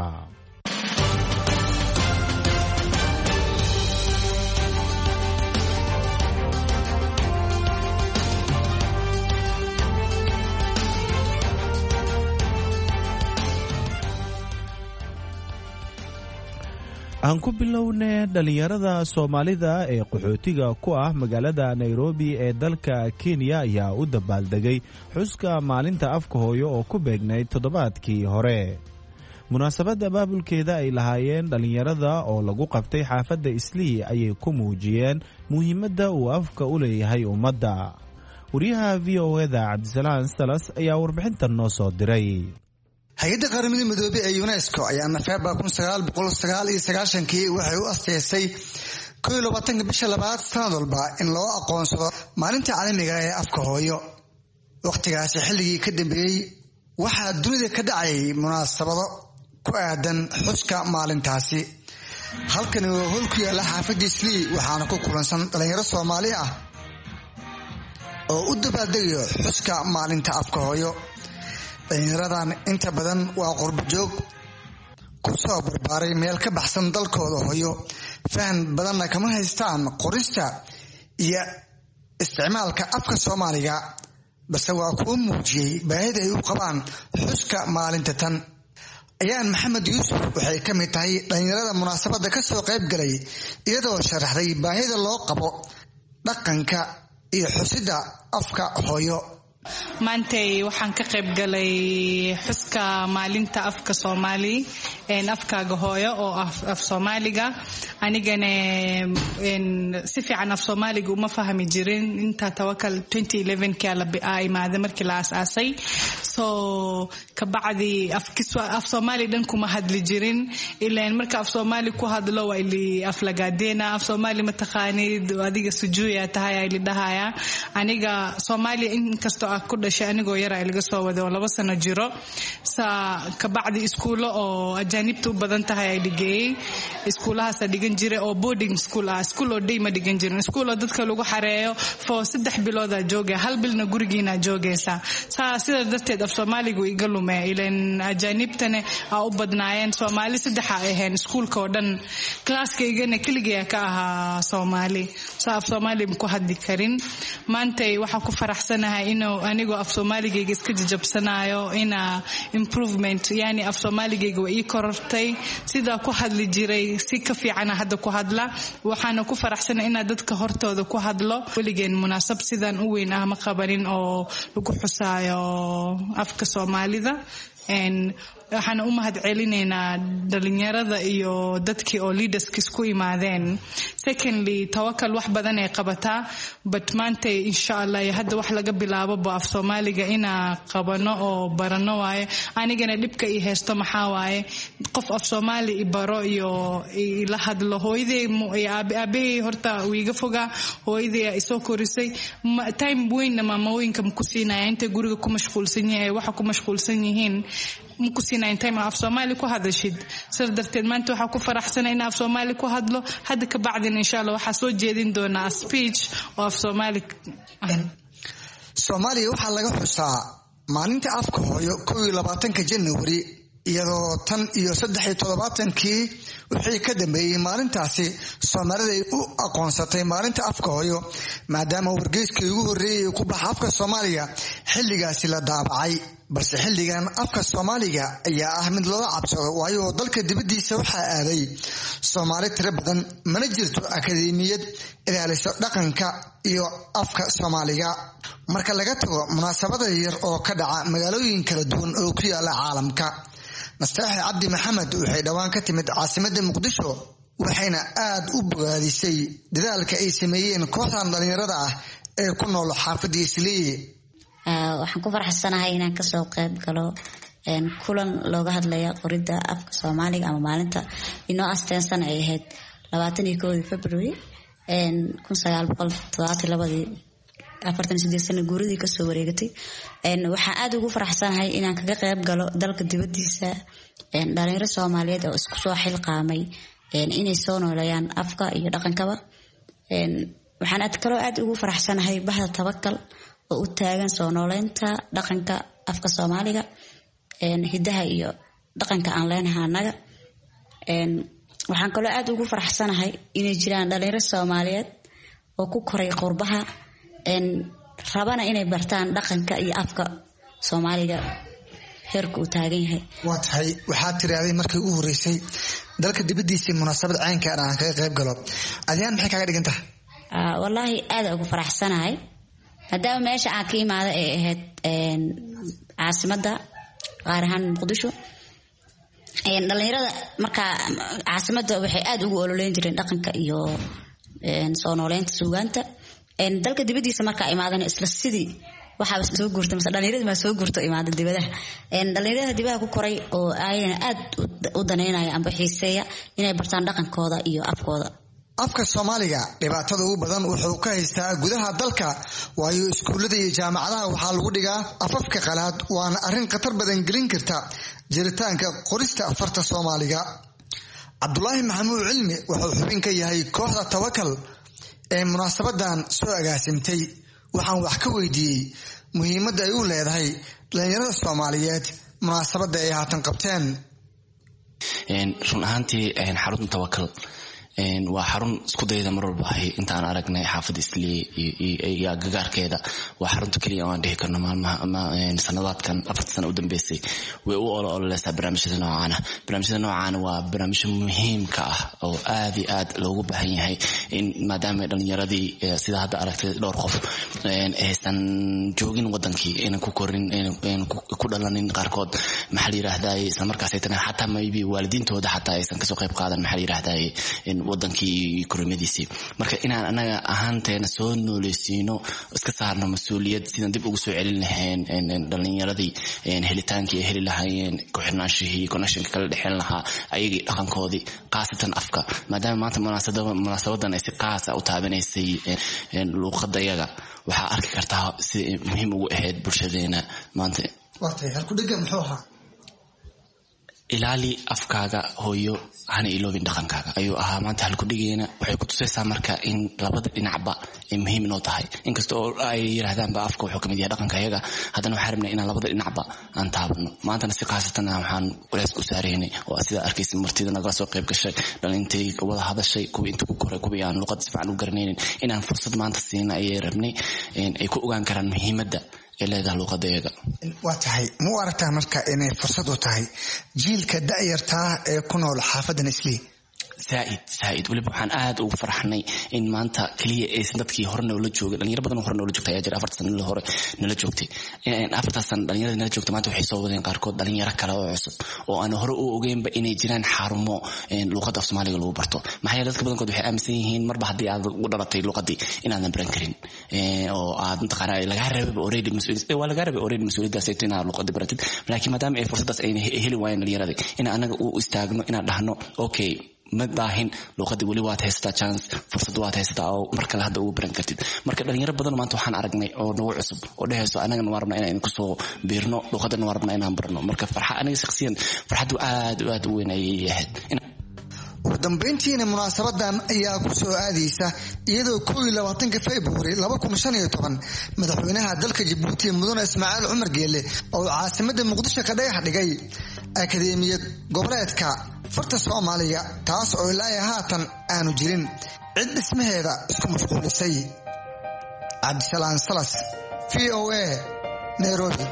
aan ku bilownay dhalinyarada soomaalida ee qaxootiga ku ah magaalada nairobi ee dalka kenya ayaa u dabaaldegay xuska maalinta afka hooyo oo ku beegnayd toddobaadkii hore. munaasabadda baabulkeeda ay lahaayeen dhalinyarada oo lagu qabtay xaafadda islii ayay ku muujiyeen muhiimadda uu afka u leeyahay ummadda. wariyaha v o eda cabdisalaan salas ayaa warbixintan noo soo diray. hay-adda qaramada midoobey ee UNESCO ayaa Nofeembar 1999 waxay u asteysay 21 bisha labaad sanad walba in loo aqoonsado maalinta caalamiga ee afka hooyo. waqtigaasi xilligii ka dambeeyey waxaa dunida ka dhacay munaasabado ku aadan xuska maalintaasi. halkani waa hool ku yaala xaafadda Islii waxaana ku kulansan dhalinyaro Soomaali ah oo u dabaaldegayo xuska maalinta afka hooyo. dhalinyaradan inta badan waa qurbo joog ku soo barbaaray meel ka baxsan dalkooda hooyo, faham badanna kama haystaan qorista iyo isticmaalka afka Soomaaliga, balse waa kuwa muujiyey baahida ay u qabaan xuska maalinta tan. ayaan maxamed yuusuf waxay ka mid tahay dhalinyarada munaasabadda ka soo qayb galay, iyadoo sharaxday baahida loo qabo dhaqanka iyo xusidda afka hooyo. maantay waxaan ka qayb galay xuska maalinta afka Soomaali afkaaga hooyo oo af Soomaaliga. anigana si fiican af Soomaaliga uma fahmi jirin inta tawakal 2011 ka la imaade markii la aasay. so ka bacdi af Soomaali dhan kuma hadli jirin ilaan marka af Soomaali ku hadlo waa ili af lagadeena af Soomaali ma taqaanid adiga sujuuya tahay ay lidahaya. aniga Soomaali in kasto ku dhashay anigoo yar ay laga soo wado 2 sano jiro. ka bacdi iskuulo oo ajaanibtu badan tahay ay dhigay iskuulahaas dhigan jiray oo boarding school school oo day ma dhigan jirin, school oo dadka lagu xareeyo for 3 bilood joogay, 1 bilna gurigiina joogaysa. sida darteed af Soomaaligu iga lumay ilaan ajaanibtana u badnaayeen Soomaali 3 ahayn iskuulka oo dhan. classkaygana kaliya ka ahaa Soomaali, af Soomaali ku hadli karin. maanta waxaan ku faraxsanahay inuu anigoo af Soomaaligayga iska jajabsanayo ina improvement, yani af Soomaaligayga waa ii korortay sida ku hadli jiray si ka fiican hadda ku hadla. waxaan ku faraxsanahay in dadka hortooda ku hadlo. waligeen munaasab sidan u weyn ah ma qabanin oo lagu xusaayo afka Soomaalida. waxaan u mahad celinaynaa dhalinyarada iyo dadkii oo leaderskis ku imaadeen. secondly tawakal wax badan ay qabataa, but maanta insha Allah hadda wax laga bilaabo af Soomaaliga ina qabano oo barano waaye. anigana dhibka ii haysto maxaa waaye qof af Soomaali i baro iyo ila hadlo. hooyadey aabe horta wiiga foga, hooyadey ay soo korisay time weyn maamooyinka ku siinaya inta guriga ku mashquulsan yahay waxa ku mashquulsan yihiin muku siinay time af Soomaali ku hadashid. sir darteed maanta waxa ku faraxsanahay in af Soomaali ku hadlo. hadda ka bacdin insha Allah waxa soo jeedin doonaa speech oo af Soomaali. Soomaaliya waxa laga xusaa maalinta afka hooyo 21 January, iyadoo tan iyo 73kii wixii ka dambeeyay maalintaasi Soomaalida ay u aqoonsatay maalinta afka hooyo, maadaama wargeyskii ugu horeeyay ku baxa afka Soomaaliya xilligaasi la daabacay. balse xilligan afka Soomaaliga ayaa ah mid loo cabsado, waayo dalka dibadiisa waxaa aaday Soomaali tiro badan, mana jirto akademiyad ilaalisa dhaqanka iyo afka Soomaaliga. marka laga tago munaasabada yar oo ka dhaca magaalooyin kala duwan oo ku yaala caalamka. Nastaxi Cabdi Maxamed waxay dhawaan ka timid caasimadda Muqdisho, waxayna aad u bogaadisay dadaalka ay sameeyeen kooxdan dhalinyarada ah ee ku nool xaafadda Islii. waxaan ku faraxsanahay inaan ka soo qayb galo kulan looga hadlaya qoridda afka Soomaaliga ama maalinta inoo asteensan ay ahayd 21 February 1972 sano guuridii ka soo wareegatay. waxaan aad ugu faraxsanahay inaan kaga qayb galo dalka dibadiisa dhalinyaro Soomaaliyeed oo isku soo xilqaamay inay soo nooleeyaan afka iyo dhaqankaba. waxaan aad ugu faraxsanahay bahda Tawakal oo u taagan soo nooleynta dhaqanka afka Soomaaliga, hidaha iyo dhaqanka aan leenahay anaga. waxaan kaloo aad ugu faraxsanahay inay jiraan dhalinyaro Soomaaliyeed oo ku koray qurbaha rabana inay bartaan dhaqanka iyo afka Soomaaliga. heerka uu taagan yahay. waa tahay waxaad tiraaday markii ugu horeysay dalka dibadiisii munaasabad caynkaan aan kaga qayb galo adiyaan maxay kaaga dhigan tahay? wallaahi aad ugu faraxsanahay maadaama meesha aan ka imaada ay ahayd caasimadda qaar ahaan Muqdisho. dhalinyarada markaa caasimadda waxay aad ugu ololeyn jireen dhaqanka iyo soo nooleynta suugaanta. dalka dibadiisa markaa imaadana isla sidii waxaa soo guurtay mas dhalinyarada ma soo guurto imaada dibadaha. dhalinyarada dibadaha ku koray oo ayna aad u daneynaya amba xiiseeya inay bartaan dhaqankooda iyo afkooda. afka Soomaaliga dhibaatada ugu badan wuxuu ka haystaa gudaha dalka waayo iskuulada iyo jaamacadaha waxaa lagu dhigaa afafka qalaad waana arrin khatar badan gelin karta jiritaanka qorista afarta Soomaaliga. Cabdullaahi Maxamuud Cilmi wuxuu xubin ka yahay kooxda Tawakal ee munaasabadan soo agaasimtay. waxaan wax ka weydiiyey muhiimadda ay u leedahay dhalinyarada Soomaaliyeed munaasabada ay haatan qabteen. run ahaantii xarunta Tawakal waa xarun isku dayda mar walba intaan aragnay xaafadda Islii iyo agagaarkeeda waa xarunta kaliya aan dhihi karno maalmaha ama sanadaadkan 4 sano u dambeysay way u ololeysaa barnaamijyada noocan waa barnaamijyo muhiimka ah oo aad iyo aad loogu baahan yahay in maadaama dhalinyaradii sida hadda aragtay dhowr qof aysan joogin wadankii inaan ku korin ku dhalanin qaarkood maxaa la yiraahdaa isla markaas ay tan xataa maybe waalidiintooda xataa aysan ka soo qayb qaadan maxaa la yiraahdaa wadankii koromadiisii. marka inaan anaga ahaanteena soo nooleysiino iska saarno mas'uuliyad sidaan dib ugu soo celin lahayn dhalinyaradii helitaankii ay heli lahaayeen ku-xirnaanshihii connectionka kala dhexeyn lahaa ayagii dhaqankoodii qaasatan afka maadaama maanta munaasabadan ay si qaas ah u taabanaysay luuqadda iyaga waxaa arki kartaa sida muhiim ugu ahayd bulshadeena maanta. wartay halku dhiga muxuu ahaa? ilaali afkaaga hooyo hana iloobin dhaqankaaga ayuu ahaa maanta halku dhigeena. waxay ku tusaysaa marka in labada dhinacba ay muhiim inoo tahay inkasta oo ay yiraahdaan afka wuxuu kamid yahay dhaqanka iyaga haddana waxaan rabnay inaan labada dhinacba aan taabano. maantana si qaasatan waxaan walaas u saaraynay oo sida arkaysa martida naga soo qayb gashay dhalintay wada hadashay kuwa inta ku koray kuwa aan luqad si fiican u garanaynin inaan fursad maanta siina ayay rabnay ay ku ogaan karaan muhiimadda leedahay luqadeeda. waa tahay mu aragtaa marka inay fursad u tahay jiilka da'yartaa ee ku nool xaafadan Islii? سائد waliba waxaan aad ugu farxnay in maanta kaliya aysan dadkii hore noola joogay dhalinyaro badan oo hore noola joogtay ayaa jira 4 sano hore noola joogtay 4 sano dhalinyarada noola joogtay maanta waxay soo wadeen qaarkood dhalinyaro kale oo cusub oo aan hore u ogeynba inay jiraan xarumo luqadda Soomaaliga lagu barto. maxaa yeelay dadka badankood waxay aaminsan yihiin marba haddii aad u dhalatay luqadii inaadan baran karin oo aad taqaanay laga rabay already mas'uuliyadaas ay tahay luqadii baratid. laakiin maadaama ay fursadaas ay heli waayeen dhalinyarada in anaga u istaagno inaan dhahno okay ma daahin luqadii wali waad haysataa chance fursad waad haysataa oo marka la hadda ugu baran kartid. marka dhalinyaro badan maanta waxaan aragnay oo nagu cusub oo dhehayso anagana waan rabnaa inaan ku soo biirno luqadana waan rabnaa inaan barno. marka aniga shakhsiyan farxadu aad u weyn ayay ahayd. ugu dambeyntiina munaasabadan ayaa ku soo aadaysa iyadoo 21 February 2015 madaxweynaha dalka Djibouti mudane Ismaaciil Cumar Geelle oo caasimadda Muqdisho ka dhagax akademiyad goboleedka farta Soomaaliga taas oo ilaa haatan aanu jirin cid dhismaheeda isku mashquulisay. Cabdisalaam Salas VOA Nairobi.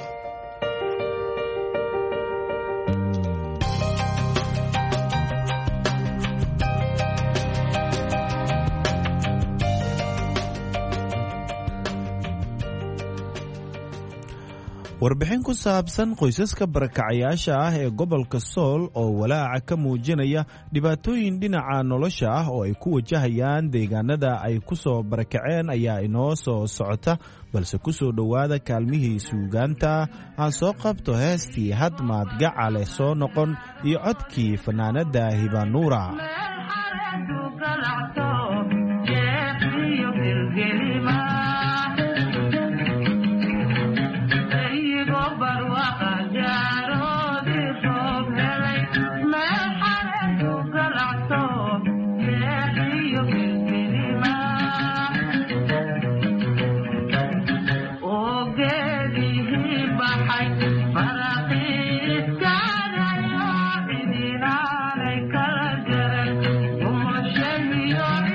warbixin ku saabsan qoysaska barakacayaasha ah ee gobolka Sool oo walaaca ka muujinaya dhibaatooyin dhinaca nolosha ah oo ay ku wajahayaan deegaanada ay ku soo barakaceen ayaa inoo soo socota balse ku soo dhowaada kaalmihii suugaanta aan soo qabto heestii hadmaad gacale soo noqon iyo codkii fanaanada Hibanuura. You're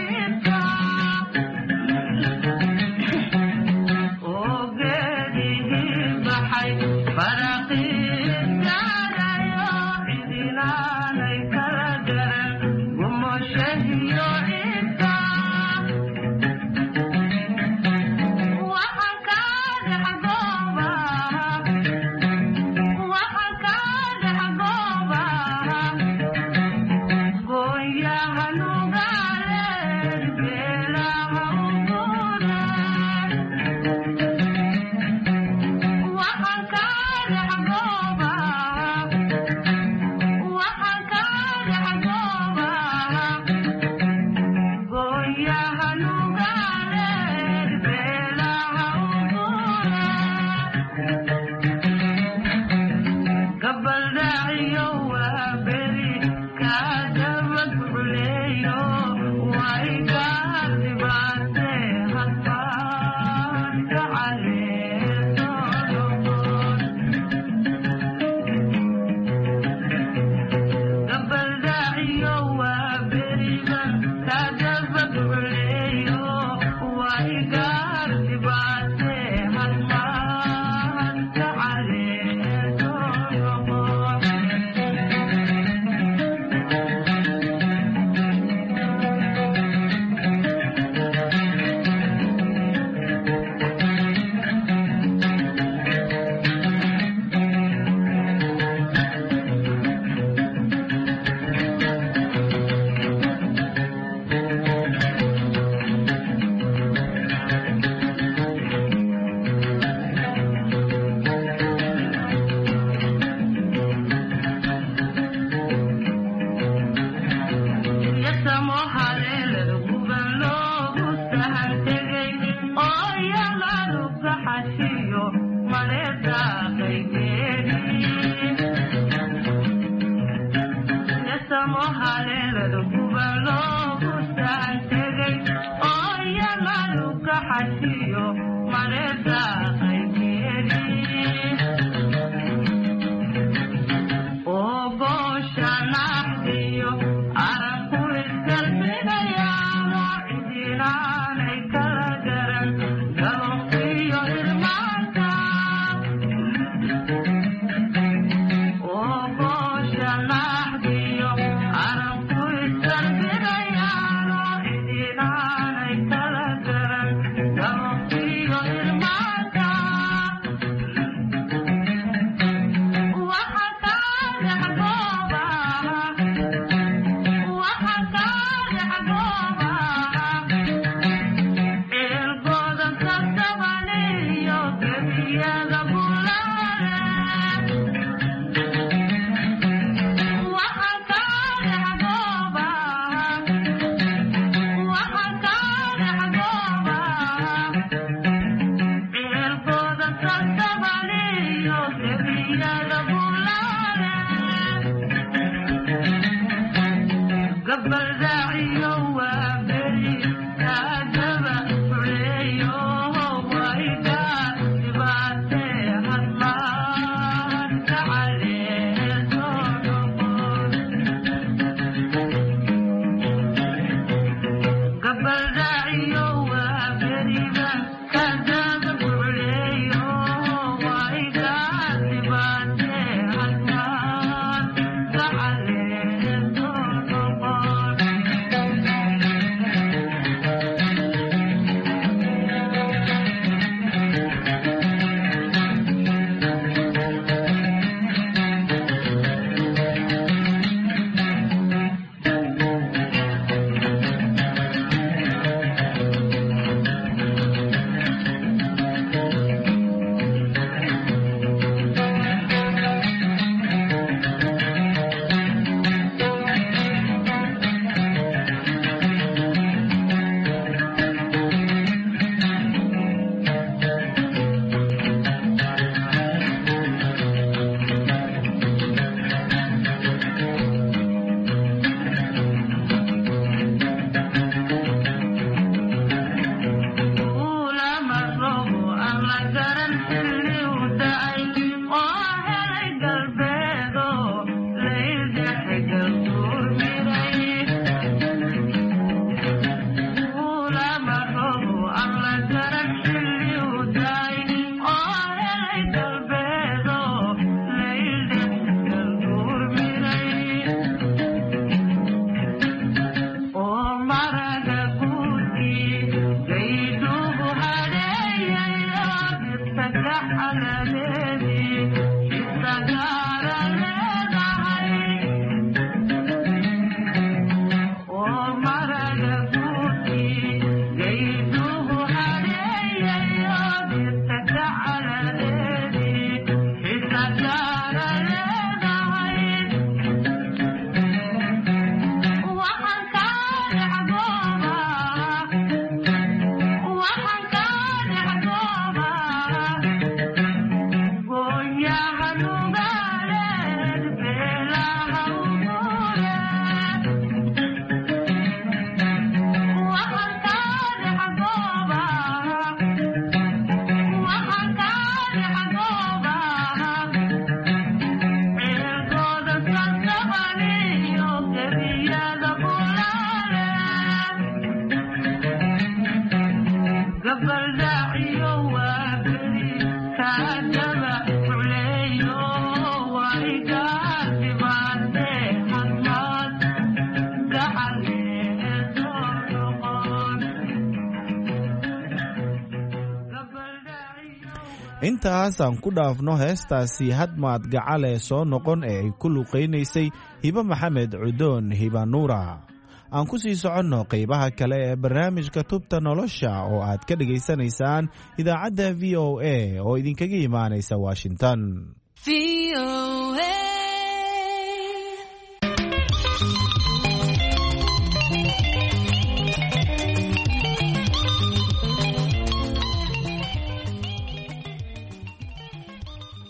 intaas aan ku dhaafno heestaasi hadmaad gacale soo noqon ee ay ku luqaynaysay hiba maxamed cudoon hiba nuura aan ku sii soconno qaybaha kale ee barnaamijka tubta nolosha oo aad ka dhegaysanaysaan idaacadda v o a oo idinkaga imaanaysa washington.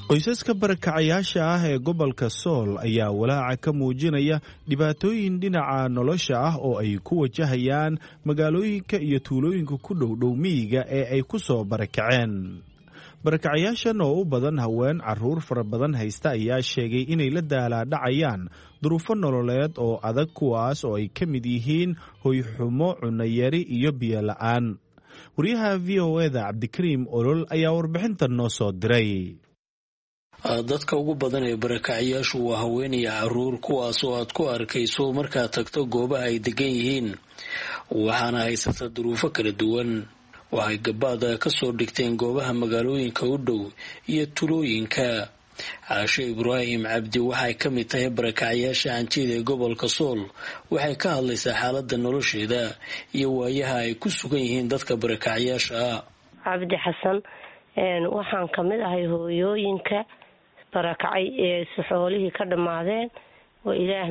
qoysaska barakacayaasha ah ee gobolka sool ayaa walaaca ka muujinaya dhibaatooyin dhinaca nolosha ah oo ay ku wajahayaan magaalooyinka iyo tuulooyinka ku dhowdhow miyiga ee ay ku soo barakaceen. barakacayaashan oo u badan haween carruur fara badan haysta ayaa sheegay inay la daalaadhacayaan duruufo nololeed oo adag, kuwaas oo ay ka mid yihiin hoyxumo, cunayari iyo biyo la'aan. wariyaha v o eda cabdikariim olol ayaa warbixintan noo soo diray. dadka ugu badan ee barakacayaashu waa haween iyo carruur, kuwaas oo aad ku arkayso markaad tagto goobaha ay degan yihiin, waxaana haysata duruufo kala duwan. waxay gabaada ka soo dhigteen goobaha magaalooyinka u dhow iyo tulooyinka. caasho ibraahim cabdi waxay ka mid tahay barakacayaasha hantiida ee gobolka sool. waxay ka hadlaysaa xaaladda nolosheeda iyo waayaha ay ku sugan yihiin dadka barakacayaasha ah. cabdi xasan, waxaan ka mid ahay hooyooyinka barakacay ee xoolihii ka dhammaadeen. ilaah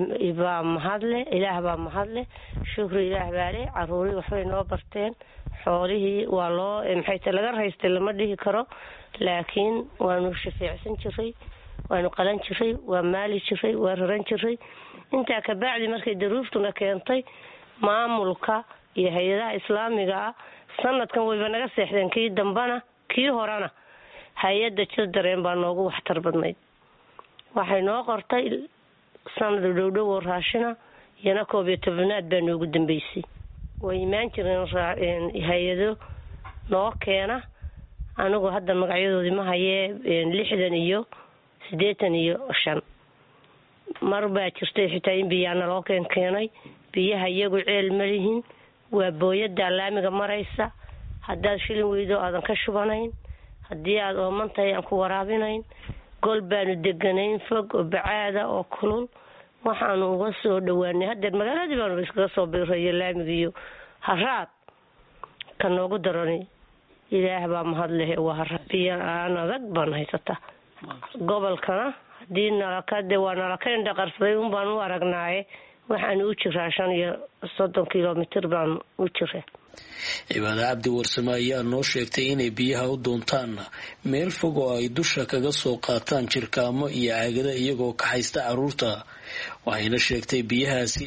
baa mahadle, shukri ilaah baale. caruurii waxbay noo barteen, xoolihii waa loo laga raystay lama dhihi karo, laakiin waanu shafeecsan jiray, waanu qalan jiray, waa maali jiray, waa raran jiray. intaa kabacdi markay daruuftuna keentay, maamulka iyo hay-adaha islaamiga ah sanadkan wayba naga seexdeen, kii dambana kii horena hay-adda jildareen baa noogu waxtar badnayd. waxay noo qortay sanad dhowdhow oo raashina, iyana 11aad baa noogu dambeysay. way imaan jireen hay-ado noo keena, anigu hadda magacyadoodii ma hayee 60 iyo 85. mar baa jirtay xitaa in biyaana loo keenay. biyaha iyagu ceel ma lihin, waa booyada laamiga maraysa. haddaad shilin weydo aadan ka shubanayn, haddii aad ooman tahay aan ku waraabinayn. gol baanu deganayn fog oo bacaada oo kulul. waxaanu uga soo dhawaanay haddeer magaaladii baanu iskaga soo biirayo laamigiiyo haraad ka noogu daranay. ilaah baa mahadleh, waa haraad biyo aan adag baan haysata. gobolkana haddii nalakade waa nalaka indhaqarsaday un baan u aragnaaye, waxaanu u jiraa 35 kilomitir baan u jiraa. cibaado cabdi warsame ayaa noo sheegtay inay biyaha u doontaan meel fog oo ay dusha kaga soo qaataan jirkaamo iyo caagada iyagoo ka haysta carruurta. waxayna sheegtay biyahaasi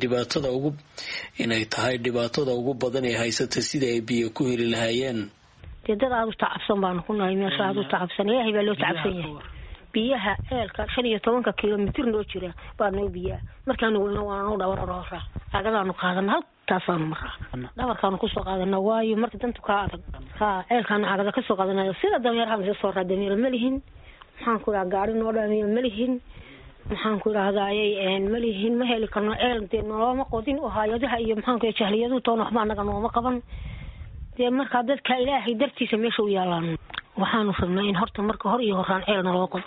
inay tahay dhibaatada ugu badan ee haysata sidii ay biyo ku heli lahaayeen. dad aad u tacabsan baan ku nahay, meesha aad u tacabsan, ilaahay baa loo tacabsan yahay. biyaha eelka 15 kilomitir noo jira baanu biyaha markaan weyno waanu dhawarroora agadaanu qaadana halkaasaanu maraa dhabarkaanu ku soo qaadana waayo marka dantu ka adag eelkaanu agada ka soo qaadanayo sida dameeraha soo raadinayeen malihin. waxaan ku raa gaari noo dhaamiyo malihin. waxaan ku raadayay malihin, ma heli karno eel dee nooma qodin oo hay'adaha iyo maxaan ku jahliyadu toon waxba anaga nooma qaban. dee marka dadka ilaahay dartiisa meesha u yaalaan, waxaanu rabnaa in horta marka hor iyo horaan ceelna loo qodo.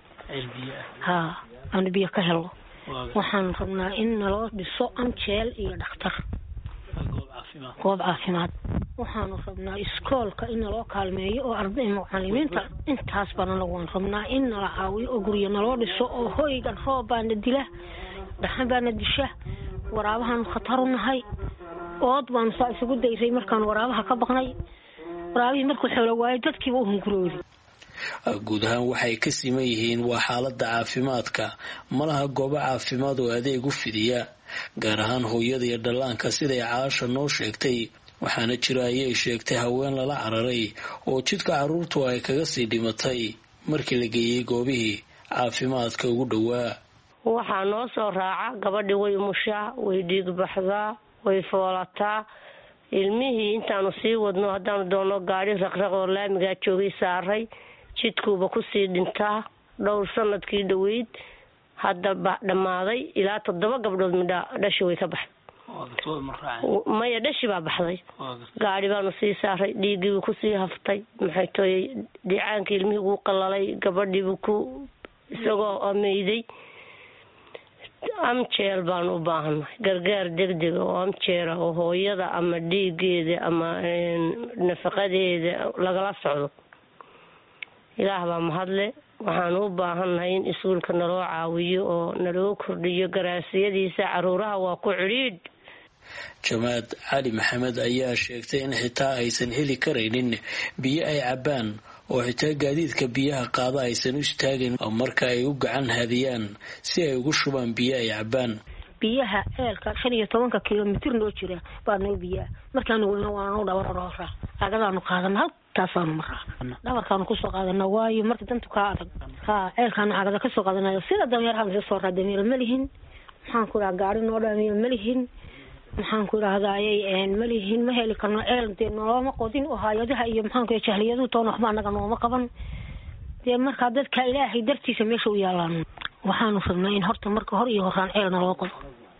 aan biyo ka helo. waxaan rabnaa in naloo dhiso amjeel iyo dhakhtar, goob caafimaad. waxaanu rabnaa iskoolka in naloo kaalmeeyo oo arday macallimiinta intaas baan waan rabnaa in nala caawiyo oo guryo naloo dhiso oo hoygan roob baana dila, dhaxan baana disha, waraabahan khatar u nahay. ood baan saa isugu dayray markaan waraabaha ka baqnay. waraabihii markuu xoolo waayay dadkiiba u hungurooday. guud ahaan waxay ka siman yihiin waa xaaladda caafimaadka. malaha goobo caafimaad oo adeeg u fidiya, gaar ahaan hooyada iyo dhallaanka siday caasha noo sheegtay. waxaana jira ayay sheegtay haween lala cararay oo jidka carruurtu ay kaga sii dhimatay markii la geeyey goobihii caafimaadka ugu dhowaa. waxaa noo soo raaca gabadhii way umushaa, way dhiig baxdaa, way foolataa. ilmihii intaanu sii wadno haddaanu doono gaari raqraq oo laamigaa joogay saaray, jidkuuba kusii dhintaa. dhowr sanadkii dhoweyd hadda dhammaaday ilaa 7 gabdhood midha dhashi way ka baxday. maya dhashi baa baxday. gaari baanu sii saaray, dhiigiibuu kusii haftay. maxay tooyay dhicaankii ilmihii ugu qalalay, gabadhiibuu ku isagoo ameyday. amjeel baanu u baahannahay, gargaar degdega oo amjeela oo hooyada ama dhiigeeda ama nafaqadeeda lagala socdo. ilaah baa mahadle. waxaanu u baahannahay in iskuulka naloo caawiyo oo naloo kordhiyo garaasiyadiisa. caruuraha waa ku cidhiidh. jamaad cali maxamed ayaa sheegtay in xitaa aysan heli karaynin biyo ay cabbaan oo xitaa gaadiidka biyaha qaada aysan u istaagin marka ay u gacan hadiyaan si ay ugu shubaan biyo ay cabaan. biyaha eelka 15 kilomitir noo jira baadna biyaha markaan weyno waanu dhabarroora agadaanu qaadan halkaasaan maraa dhabarkaan ku soo qaadana waayo marka dantu ka adag eelkaan agada ka soo qaadanayo sida dameerahan soo raadamir malihin waxaan ku gaari noo dhaamiyo malihin waxaan ku raadayay malihin ma heli karno eel de nooma qodin oo hay'adaha iyo maxaan ku jahliyadu toon waxba anaga nooma qaban de marka dadka ilaahay dartiisa meesha u yaalaan waxaanu rabnaa in horta marka hor iyo horaan eel naloo qodo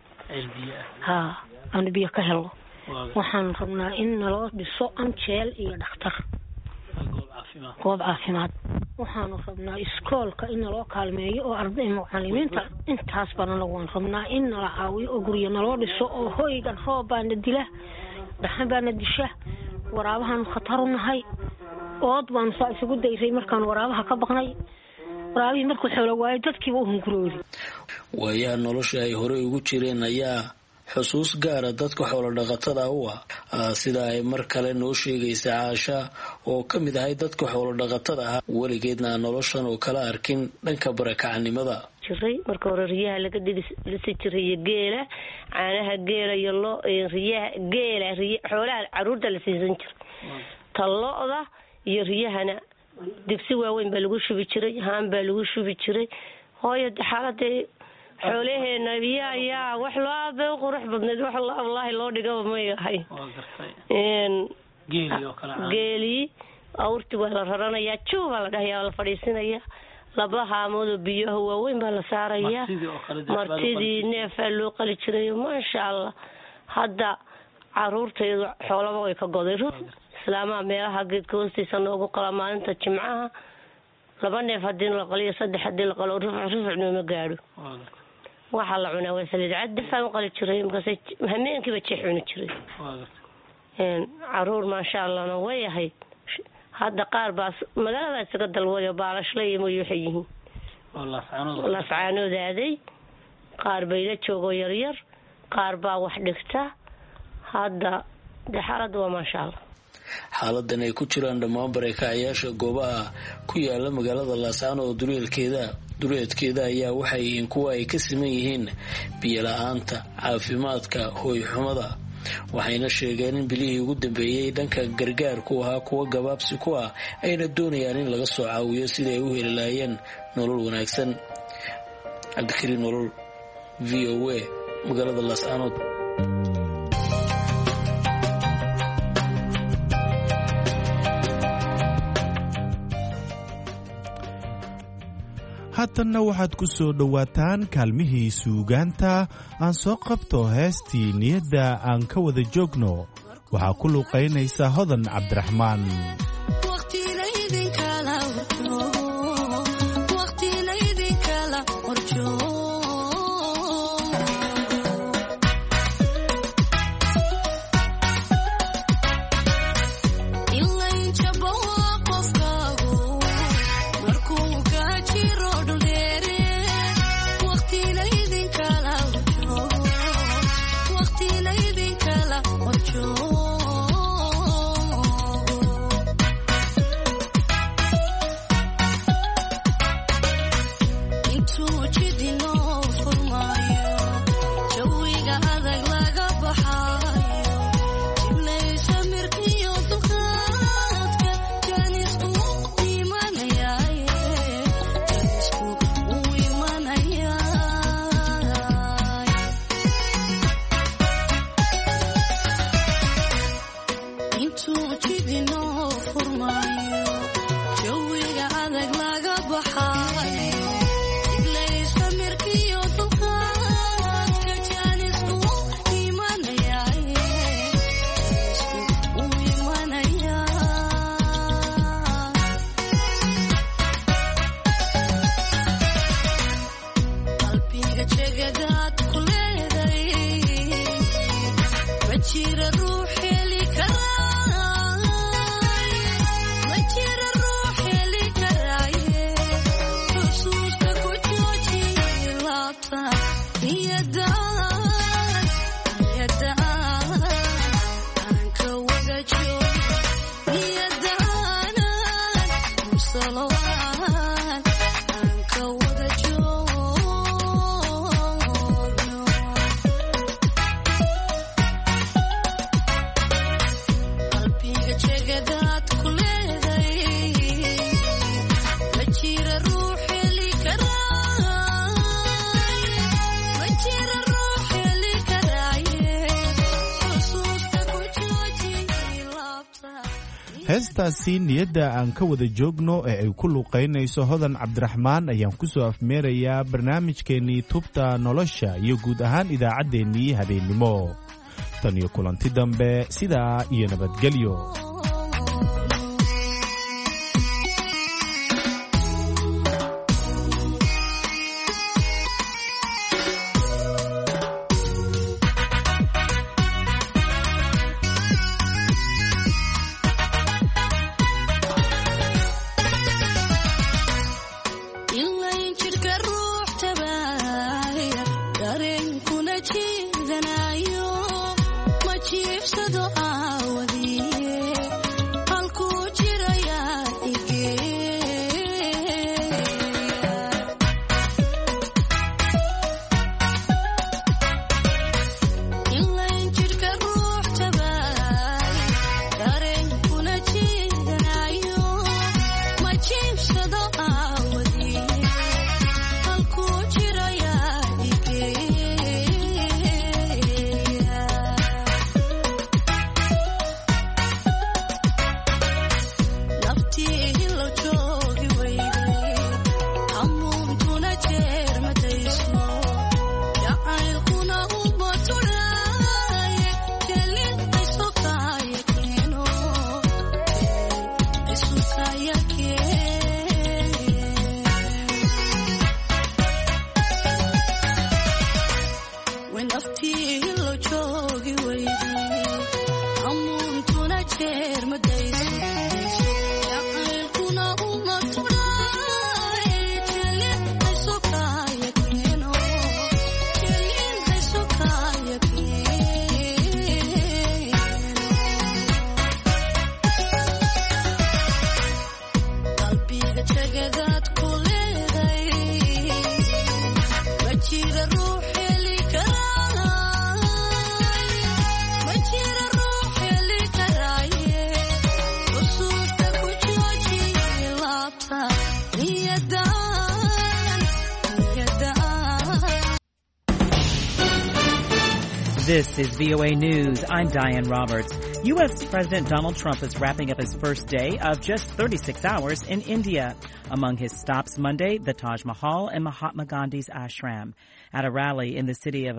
aan biyo ka helo waxaan rabnaa in naloo dhiso anjeel iyo dhakhtar goob caafimaad waxaanu rabnaa iskoolka in naloo kaalmeeyo oo arday macallimiinta intaas baan lagu rabnaa in nala caawiyo oo guriga naloo dhiso oo hoygan roob baana dila dhaxan baana disha waraabahan khatar u nahay ood baan soo isugu dayray markaan waraabaha ka baqnay waraabihii markuu xoolo waayay dadkiiba u hunguroodi waayaa nolosha ay horey ugu jireen ayaa xusuus gaara dadka xoolo dhaqatada u ah sida ay mar kale noo sheegaysa Caasha oo ka mid ahay dadka xoolo dhaqatada ah weligeedna noloshan oo kala arkin dhanka barakacanimada jiray marka hore riyaha laga dhisi jiray geela caanaha geela iyo loo riyaha geela xoolaha caruurta la siisan jiray talooda iyo riyahana digsi waaweyn baa lagu shubi jiray haan baa lagu shubi jiray hooyada xaaladii xoolaheena yaa wax loo aabay qurux badneed wax wallahi loo dhigo ma yahay geeli awrti waa la raranayaa juba la dhahayaa la fadhiisinaya laba haamood biyaha waaweyn baa la saaraya martidii neefaa loo qali jiray maasha Allah hadda caruurteedu xoolaba way ka goday islaamaha meelaha geedka hoostiisa noogu qala maalinta jimcaha laba neef haddii la qaliyo saddex haddii la qalo rufucna ma gaadho waxa la cunaa waa saliid cad faan qali jiray markaas hameenkiiba jeex cuni jiray caruur maasha Allah way yahay hadda qaar baas magaalada isaga dalwada baalashlay iyo waxay yihiin la faanoodaday qaar bay la joogo yar yar qaar baa wax dhigta hadda xaaladu waa maasha Allah xaaladan ay ku jiraan dhammaan barakacayaasha goobaha ku yaala magaalada Laascaanood oo duleedkeeda ayaa waxay yihiin kuwa ay ka siman yihiin biyo la'aanta caafimaadka hooy xumada waxayna sheegeen in bilihii ugu dambeeyay dhanka gargaarku ahaa kuwa gabaabsi ku ah ayna doonayaan in laga soo caawiyo sidii ay u heli lahaayeen nolol wanaagsan. Cabdikariim Nolol VOA magaalada Laascaanood. haatanna waxaad ku soo dhowaataan kaalmihii suugaanta aan soo qabto heestii niyadda aan ka wada joogno waxaa ku luuqaynaysa Hodan Cabdiraxmaan. heestaasi niyadda aan ka wada joogno ee ay ku luuqaynayso hodan cabdiraxmaan ayaan ku soo afmeerayaa barnaamijkeennii tubta nolosha iyo guud ahaan idaacaddeenii habeennimo tan iyo kulanti dambe sidaa iyo nabadgelyo. This is VOA News. I'm Diane Roberts. U.S. President Donald Trump is wrapping up his first day of just 36 hours in India. Among his stops Monday, the Taj Mahal and Mahatma Gandhi's ashram. At a rally in the city of